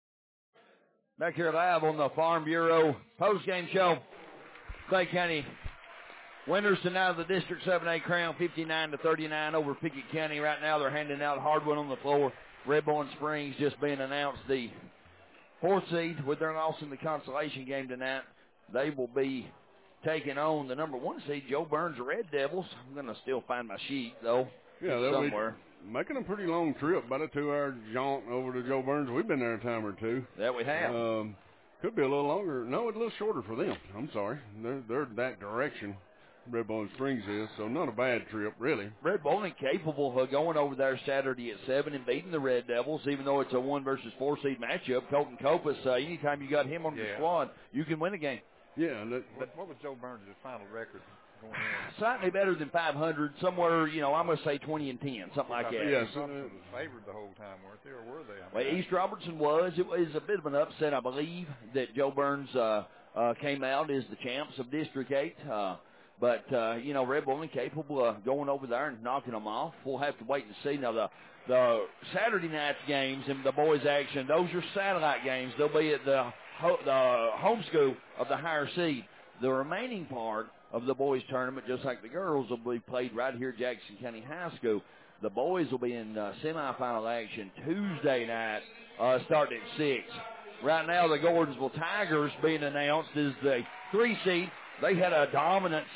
Speaker 3: Back here live on the Farm Bureau postgame show. Clay County winners tonight of the District 7A crown, 59-39 over Pickett County. Right now they're handing out hardwood on the floor. Redbourne Springs just being announced the 4th seed with their loss in the consolation game tonight. They will be taking on the number 1 seed, Joe Burns Red Devils. I'm going to still find my sheet, though, somewhere.
Speaker 4: Making a pretty long trip, about a 2-hour jaunt over to Joe Burns. We've been there a time or two.
Speaker 3: That we have.
Speaker 4: Could be a little longer. No, it's a little shorter for them. I'm sorry. They're that direction, Redbourne Springs is, so not a bad trip, really.
Speaker 3: Redbourne capable of going over there Saturday at 7 and beating the Red Devils, even though it's a 1 versus 4 seed matchup. Colton Copas, anytime you got him on your squad, you can win a game.
Speaker 4: Yeah.
Speaker 9: But what was Joe Burns' final record?
Speaker 3: Slightly better than 500, somewhere, I'm going to say 20-10, something like that.
Speaker 4: Yes.
Speaker 9: Was favored the whole time, weren't they, or were they?
Speaker 3: Well, East Robertson was. It was a bit of an upset, I believe, that Joe Burns came out as the champs of District 8. But Redbourne capable of going over there and knocking them off. We'll have to wait and see. Now, the Saturday night's games and the boys' action, those are satellite games. They'll be at the home school of the higher seed. The remaining part of the boys' tournament, just like the girls, will be played right here at Jackson County High School. The boys will be in semifinal action Tuesday night, starting at 6. Right now, the Gordonsville Tigers being announced as the 3 seed. They had a dominant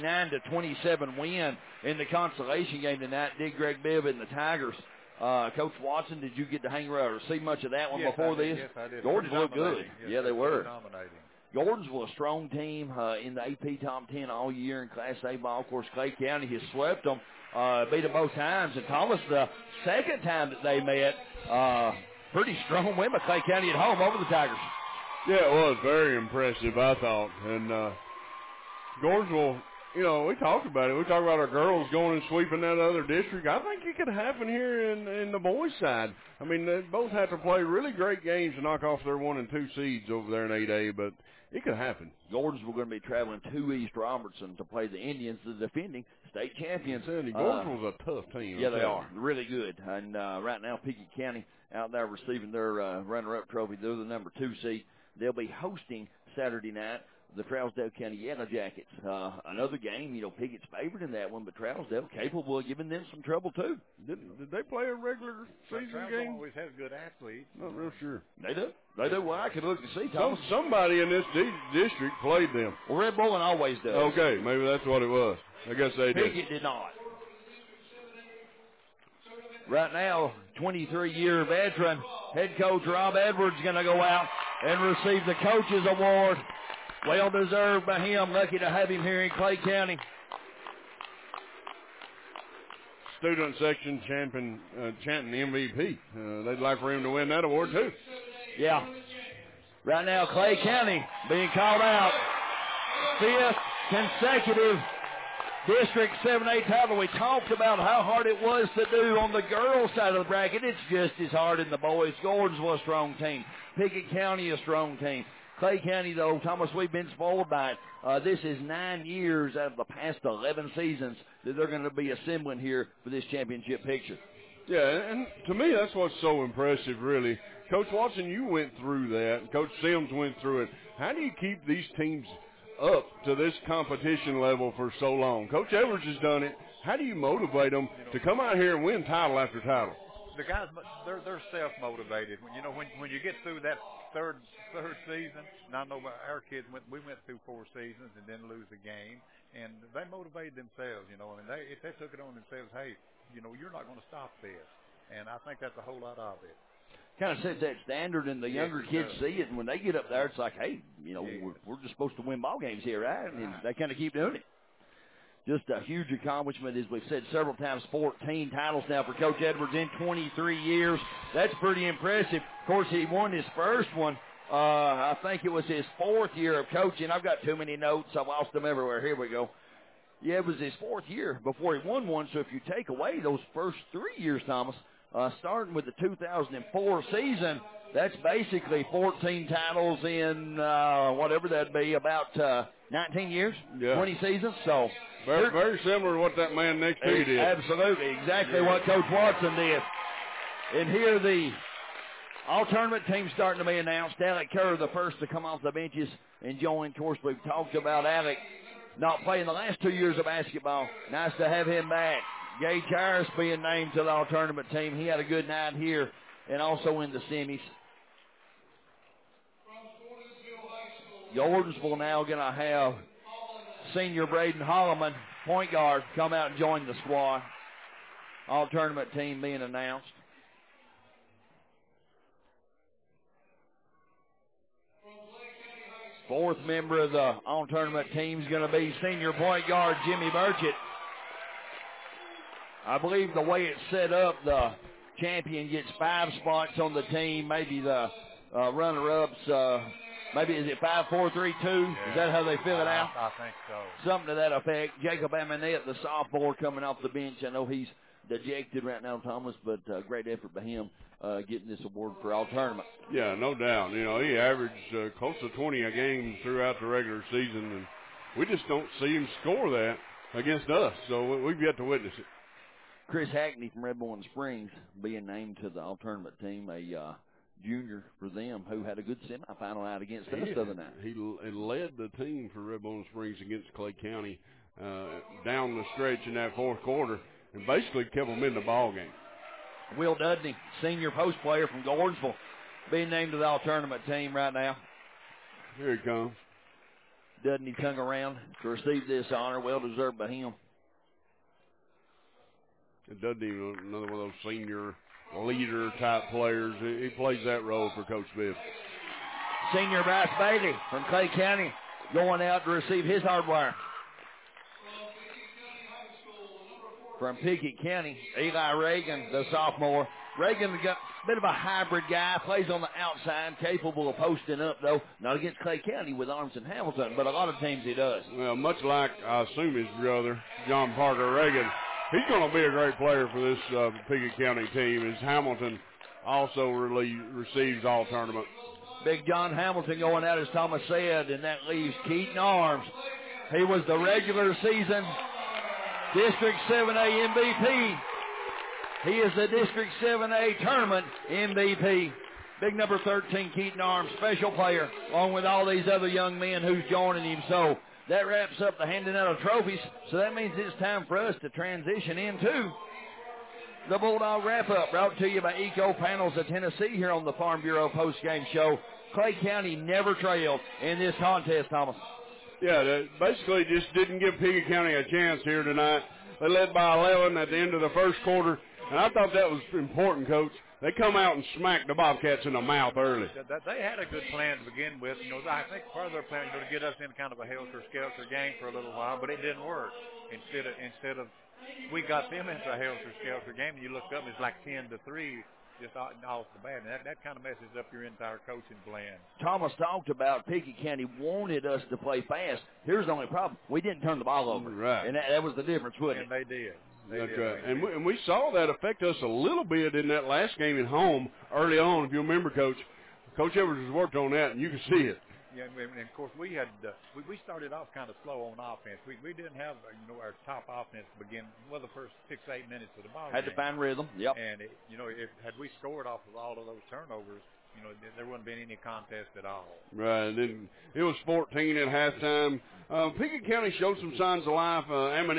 Speaker 3: 69-27 win in the consolation game tonight. Did Greg Bibb and the Tigers. Coach Watson, did you get to hang around or see much of that one before this?
Speaker 9: Yes, I did.
Speaker 3: Gordonsville looked good.
Speaker 9: Yes,
Speaker 3: they were.
Speaker 9: Dominating.
Speaker 3: Gordonsville, a strong team in the AP Top 10 all year in Class A ball. Of course, Clay County has swept them, beat them both times. And Thomas, the second time that they met, pretty strong win by Clay County at home over the Tigers.
Speaker 4: Yeah, it was very impressive, I thought. And Gordonsville, we talked about it. We talked about our girls going and sweeping that other district. I think it could happen here in the boys' side. I mean, they both have to play really great games to knock off their 1 and 2 seeds over there in 8A, but it could happen.
Speaker 3: Gordonsville going to be traveling to East Robertson to play the Indians, the defending state champions.
Speaker 4: Gordonsville's a tough team.
Speaker 3: Yeah, they are. Really good. And right now, Pickett County out there receiving their runner-up trophy. They're the number 2 seed. They'll be hosting Saturday night the Trousdale County Yellow Jackets. Another game, Pickett's favored in that one, but Trousdale capable of giving them some trouble, too.
Speaker 4: Did they play a regular season game?
Speaker 9: Always has good athletes.
Speaker 4: Not real sure.
Speaker 3: They do. Well, I could look to see, Thomas.
Speaker 4: Somebody in this district played them.
Speaker 3: Well, Redbourne always does.
Speaker 4: Okay, maybe that's what it was. I guess they did.
Speaker 3: Pickett did not. Right now, 23-year veteran head coach Rob Edwards is going to go out and receive the Coach's Award. Well deserved by him. Lucky to have him here in Clay County.
Speaker 4: Student section chanting MVP. They'd like for him to win that award too.
Speaker 3: Yeah. Right now, Clay County being called out. 5th consecutive District 7A title. We talked about how hard it was to do on the girls' side of the bracket. It's just as hard in the boys. Gordonsville a strong team. Pickett County a strong team. Clay County, though, Thomas, we've been spoiled by it. This is 9 years out of the past 11 seasons that they're going to be assembling here for this championship picture.
Speaker 4: Yeah, and to me, that's what's so impressive, really. Coach Watson, you went through that. Coach Sims went through it. How do you keep these teams up to this competition level for so long? Coach Edwards has done it. How do you motivate them to come out here and win title after title?
Speaker 9: the guys, they're self-motivated. When you get through that third season, and I know our kids we went through 4 seasons and didn't lose a game, and they motivated themselves. If they took it on themselves, hey, you're not going to stop this, and I think that's a whole lot of it.
Speaker 3: Kind of sets that standard, and the younger kids see it, and when they get up there, it's like, hey, we're just supposed to win ball games here, right? And they kind of keep doing it. Just a huge accomplishment, as we've said several times, 14 titles now for Coach Edwards in 23 years. That's pretty impressive. Of course, he won his first one. I think it was his 4th year of coaching. I've got too many notes. I lost them everywhere. Here we go. Yeah, it was his 4th year before he won one. So if you take away those first 3 years, Thomas, starting with the 2004 season, that's basically 14 titles in whatever that'd be, about 19 years, 20 seasons. So
Speaker 4: very similar to what that man next to you did.
Speaker 3: Absolutely, exactly what Coach Watson did. And here the all-tournament team starting to be announced. Alec Kerr, the first to come off the benches and join. Of course, we've talked about Alec not playing the last 2 years of basketball. Nice to have him back. Gage Harris being named to the all-tournament team. He had a good night here and also in the semis. Gordonsville now going to have senior Braden Holloman, point guard, come out and join the squad. All-tournament team being announced. Fourth member of the all-tournament team is going to be senior point guard Jimmy Burchett. I believe the way it's set up, the champion gets 5 spots on the team. Maybe the runner-ups, maybe is it 5, 4, 3, 2? Yeah. Is that how they fill it out?
Speaker 9: I think so.
Speaker 3: Something to that effect. Jacob Amonette, the sophomore, coming off the bench. I know he's dejected right now, Thomas, but great effort by him getting this award for all-tournament.
Speaker 4: Yeah, no doubt. He averaged close to 20 a game throughout the regular season, and we just don't see him score that against us, so we've yet to witness it.
Speaker 3: Chris Hackney from Red Bowling Springs being named to the all-tournament team, a junior for them who had a good semifinal out against us the other night.
Speaker 4: He led the team for Red Bowling Springs against Clay County down the stretch in that 4th quarter and basically kept them in the ball game.
Speaker 3: Will Dudney, senior post player from Gordonsville, being named to the all-tournament team right now.
Speaker 4: Here he comes.
Speaker 3: Dudney's hung around to receive this honor, well-deserved by him.
Speaker 4: Dudney, another one of those senior leader-type players. He plays that role for Coach Bibb.
Speaker 3: Senior Bryce Bailey from Clay County going out to receive his hardwire. From Pickett County, Eli Reagan, the sophomore. Reagan's got a bit of a hybrid guy, plays on the outside, capable of posting up, though. Not against Clay County with Armstrong Hamilton, but a lot of teams he does.
Speaker 4: Well, much like, I assume, his brother, John Parker Reagan. He's going to be a great player for this Pickett County team, as Hamilton also receives all-tournament.
Speaker 3: Big John Hamilton going out, as Thomas said, and that leaves Keaton Arms. He was the regular season District 7A MVP. He is the District 7A tournament MVP. Big number 13, Keaton Arms, special player, along with all these other young men who's joining him. So that wraps up the handing out of trophies. So that means it's time for us to transition into the Bulldog Wrap-Up, brought to you by Eco Panels of Tennessee here on the Farm Bureau post-game show. Clay County never trailed in this contest, Thomas.
Speaker 4: Yeah, they basically just didn't give Pickett County a chance here tonight. They led by 11 at the end of the first quarter, and I thought that was important, Coach. They come out and smack the Bobcats in the mouth early.
Speaker 9: They had a good plan to begin with. I think part of their plan was to get us in kind of a helter-skelter game for a little while, but it didn't work. Instead of we got them into a helter-skelter game, and you look up, and it's like 10-3 just off the bat. And that kind of messes up your entire coaching plan.
Speaker 3: Thomas talked about Pickett County wanted us to play fast. Here's the only problem. We didn't turn the ball over.
Speaker 4: Right.
Speaker 3: And that was the difference, wasn't
Speaker 9: it? And they did.
Speaker 4: That's right. And we saw that affect us a little bit in that last game at home early on. If you remember, Coach Edwards has worked on that, and you can see it.
Speaker 9: Yeah, and of course we had we started off kind of slow on offense. We didn't have our top offense begin the first 6-8 minutes of the ball.
Speaker 3: Had to find rhythm. Yep.
Speaker 9: And if had we scored off of all of those turnovers, there wouldn't have been any contest at all.
Speaker 4: Right. And then it was 14 at halftime. Pickett County showed some signs of life. Amonette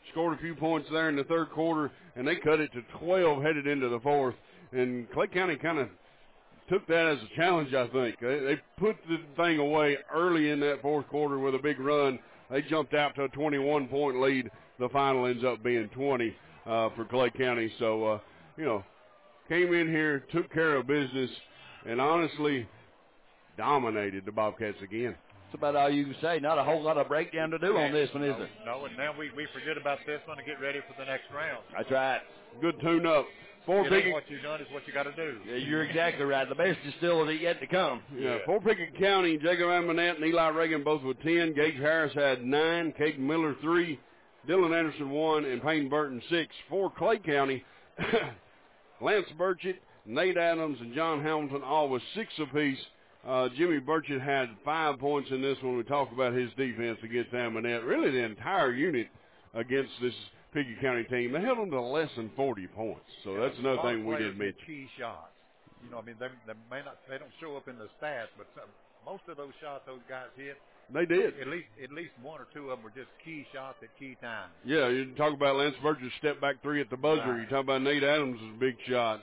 Speaker 4: scored a few points there in the third quarter, and they cut it to 12 headed into the fourth. And Clay County kind of took that as a challenge, I think. They put the thing away early in that fourth quarter with a big run. They jumped out to a 21-point lead. The final ends up being 20 for Clay County. So, came in here, took care of business, and honestly dominated the Bobcats again.
Speaker 3: That's about all you can say. Not a whole lot of breakdown to do on this one, is there?
Speaker 9: No, and now we forget about this one and get ready for the next round.
Speaker 3: That's right.
Speaker 4: Good tune-up.
Speaker 9: What you've done is what you got to do.
Speaker 3: Yeah, you're exactly right. The best is still yet to come.
Speaker 4: Yeah, Fort Pickett County, Jacob Amonette and Eli Reagan both with 10. Gage Harris had 9. Caden Miller 3. Dylan Anderson 1. And Payne Burton 6. For Clay County, Lance Burchett, Nate Adams, and John Hamilton all with 6 apiece. Jimmy Burchett had 5 points in this one. We talked about his defense against Amonette. Really the entire unit against this Pickett County team. They held them to less than 40 points. So that's another thing we didn't mention.
Speaker 9: Key shots. They don't show up in the stats, but most of those shots those guys hit,
Speaker 4: they did.
Speaker 9: At least 1 or 2 of them were just key shots at key times.
Speaker 4: Yeah, you talk about Lance Burgett's step back 3 at the buzzer. Right. You talk about Nate Adams' big shots,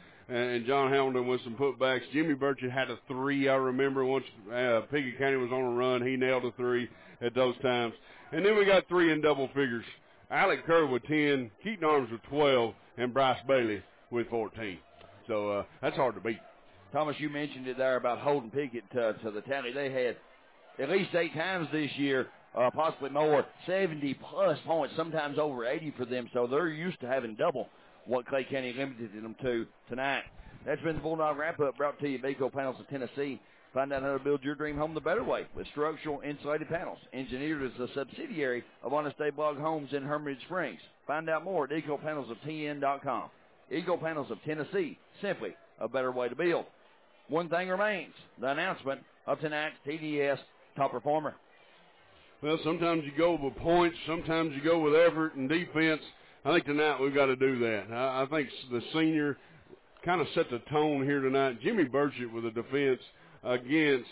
Speaker 4: and John Hamilton with some putbacks. Jimmy Burchett had a 3. I remember once Pickett County was on a run, he nailed a 3 at those times. And then we got 3 in double figures. Alec Kerr with 10, Keaton Arms with 12, and Bryce Bailey with 14. So that's hard to beat.
Speaker 3: Thomas, you mentioned it there about holding Pickett to the tally. They had at least 8 times this year, possibly more, 70-plus points, sometimes over 80 for them. So they're used to having double what Clay County limited them to tonight. That's been the Bulldog Wrap-Up brought to you by Eco Panels of Tennessee. Find out how to build your dream home the better way with structural insulated panels. Engineered as a subsidiary of Honest Daybog Homes in Hermitage Springs. Find out more at ecopanelsoftn.com. Eco Panels of Tennessee, simply a better way to build. One thing remains, the announcement of tonight's TDS Top Performer.
Speaker 4: Well, sometimes you go with points, sometimes you go with effort and defense. I think tonight we've got to do that. I think the senior kind of set the tone here tonight. Jimmy Burchett with a defense against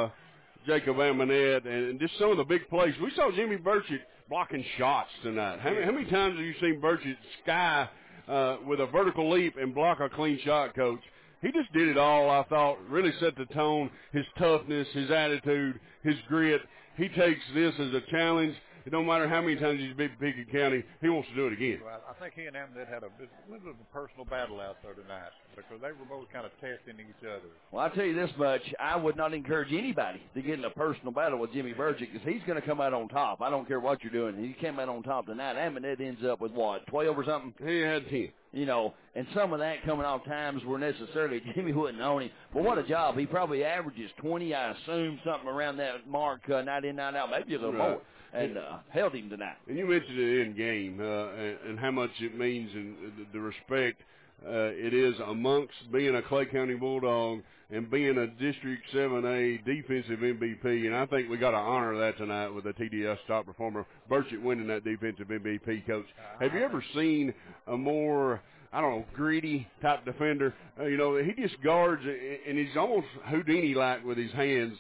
Speaker 4: Jacob Amonette and just some of the big plays. We saw Jimmy Burchett blocking shots tonight. How many times have you seen Burchett sky with a vertical leap and block a clean shot, Coach? He just did it all, I thought, really set the tone, his toughness, his attitude, his grit. He takes this as a challenge. It don't matter how many times he's beat Pickett County, he wants to do it again.
Speaker 9: Well, I think he and Amonette had a little bit of a personal battle out there tonight because they were both kind of testing each other.
Speaker 3: Well, I'll tell you this much. I would not encourage anybody to get in a personal battle with Jimmy Burchett because he's going to come out on top. I don't care what you're doing. He came out on top tonight. Amonette ends up with, 12 or something?
Speaker 4: He had 10.
Speaker 3: And some of that coming off times where necessarily Jimmy wouldn't own him. But what a job. He probably averages 20, I assume, something around that mark, night in, night out, maybe a little more. And held him tonight.
Speaker 4: And you mentioned it in game and how much it means and the respect it is amongst being a Clay County Bulldog and being a District 7A defensive MVP. And I think we got to honor that tonight with the TDS top performer, Burchett winning that defensive MVP, Coach. Have you ever seen a more, greedy type defender? He just guards and he's almost Houdini-like with his hands.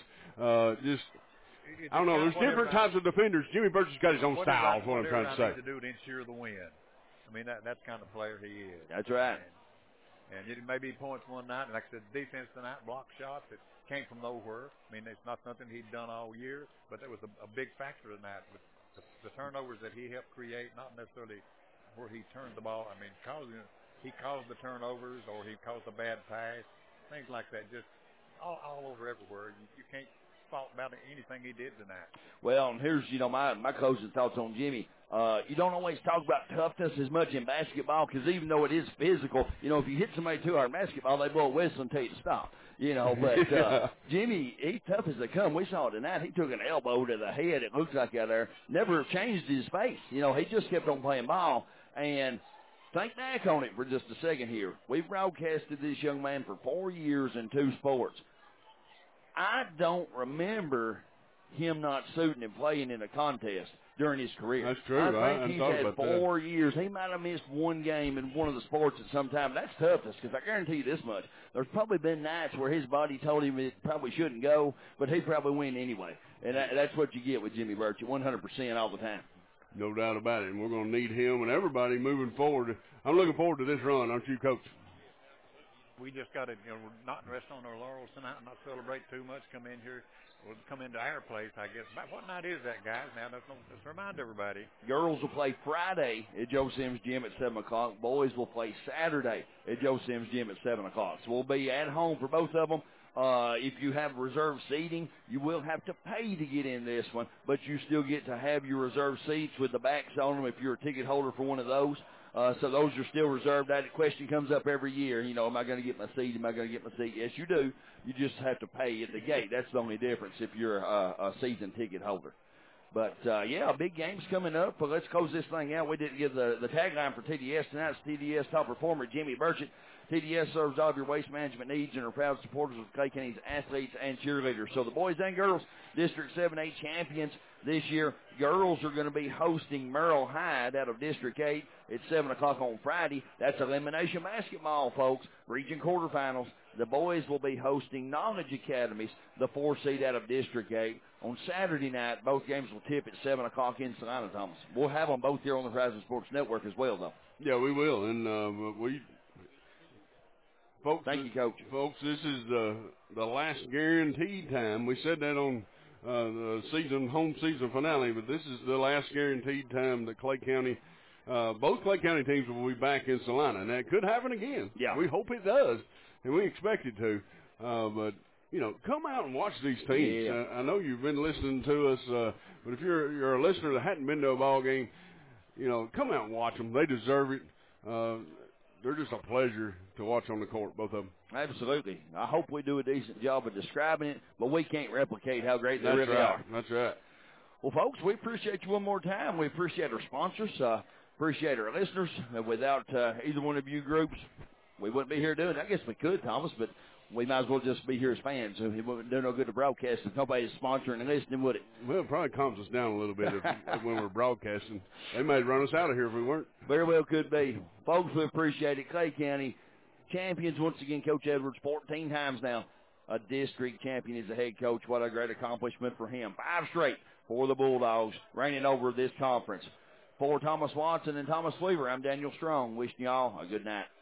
Speaker 4: I don't know. There's different types of defenders. Jimmy Burchett's got his own style, is what I'm trying to say.
Speaker 9: To do to ensure the win. I mean, that's kind of player he is.
Speaker 3: That's right.
Speaker 9: And it may be points one night, and like I said, defense tonight, block shots that came from nowhere. I mean, it's not something he'd done all year, but that was a big factor tonight. But the turnovers that he helped create, not necessarily where he turned the ball. I mean, he caused the turnovers or he caused a bad pass, things like that, just all over everywhere. You can't fault about anything he did tonight.
Speaker 3: Well, and here's, my closing thoughts on Jimmy. You don't always talk about toughness as much in basketball because even though it is physical, if you hit somebody too hard in basketball, they blow a whistle and tell you to stop. But Jimmy, he's tough as they come. We saw it tonight. He took an elbow to the head, it looks like out there. Never changed his face. He just kept on playing ball. And think back on it for just a second here. We've broadcasted this young man for 4 years in 2 sports. I don't remember him not suiting and playing in a contest during his career.
Speaker 4: That's true.
Speaker 3: I think he's had 4 years. He might have missed one game in one of the sports at some time. That's toughness because I guarantee you this much. There's probably been nights where his body told him it probably shouldn't go, but he probably win anyway. And that's what you get with Jimmy Burchett, 100% all the time.
Speaker 4: No doubt about it, and we're going to need him and everybody moving forward. I'm looking forward to this run, aren't you, Coach?
Speaker 9: We just got to not rest on our laurels tonight, not celebrate too much, come in here. We'll come into our place, I guess. What night is that, guys? Now, let's remind everybody.
Speaker 3: Girls will play Friday at Joe Sims Gym at 7 o'clock. Boys will play Saturday at Joe Sims Gym at 7 o'clock. So we'll be at home for both of them. If you have reserved seating, you will have to pay to get in this one, but you still get to have your reserved seats with the backs on them if you're a ticket holder for one of those. So those are still reserved. That question comes up every year. Am I going to get my seat? Am I going to get my seat? Yes, you do. You just have to pay at the gate. That's the only difference if you're a season ticket holder. But, yeah, big game's coming up. But let's close this thing out. We didn't give the tagline for TDS tonight. It's TDS top performer Jimmy Burchett. TDS serves all of your waste management needs and are proud supporters of Clay County's athletes and cheerleaders. So the boys and girls District 7A champions this year. Girls are going to be hosting Merle Hyde out of District 8 at 7 o'clock on Friday. That's elimination basketball, folks. Region quarterfinals. The boys will be hosting Knowledge Academies, the 4 seed out of District 8. On Saturday night, both games will tip at 7 o'clock in Salina, Thomas. We'll have them both here on the Horizon Sports Network as well, though.
Speaker 4: Yeah, we will. And folks,
Speaker 3: thank you, Coach.
Speaker 4: Folks, this is the last guaranteed time. We said that on the home season finale, but this is the last guaranteed time that Clay County, both Clay County teams will be back in Salina. And that could happen again.
Speaker 3: Yeah.
Speaker 4: We hope it does, and we expect it to. But come out and watch these teams.
Speaker 3: Yeah.
Speaker 4: I know you've been listening to us, but if you're a listener that hadn't been to a ball game, come out and watch them. They deserve it. They're just a pleasure to watch on the court, both of them.
Speaker 3: Absolutely. I hope we do a decent job of describing it, but we can't replicate how great they really are.
Speaker 4: That's right.
Speaker 3: Well, folks, we appreciate you one more time. We appreciate our sponsors, appreciate our listeners. Without either one of you groups, we wouldn't be here doing it. I guess we could, Thomas, but we might as well just be here as fans. It wouldn't do no good to broadcast if nobody's sponsoring and listening, would it?
Speaker 4: Well, it probably calms us down a little bit when we're broadcasting. They might run us out of here if we weren't.
Speaker 3: Very well could be. Folks, we appreciate it. Clay County champions once again. Coach Edwards 14 times now a district champion as a head coach. What a great accomplishment for him. 5 straight for the Bulldogs, reigning over this conference. For Thomas Watson and Thomas Weaver, I'm Daniel Strong, wishing you all a good night.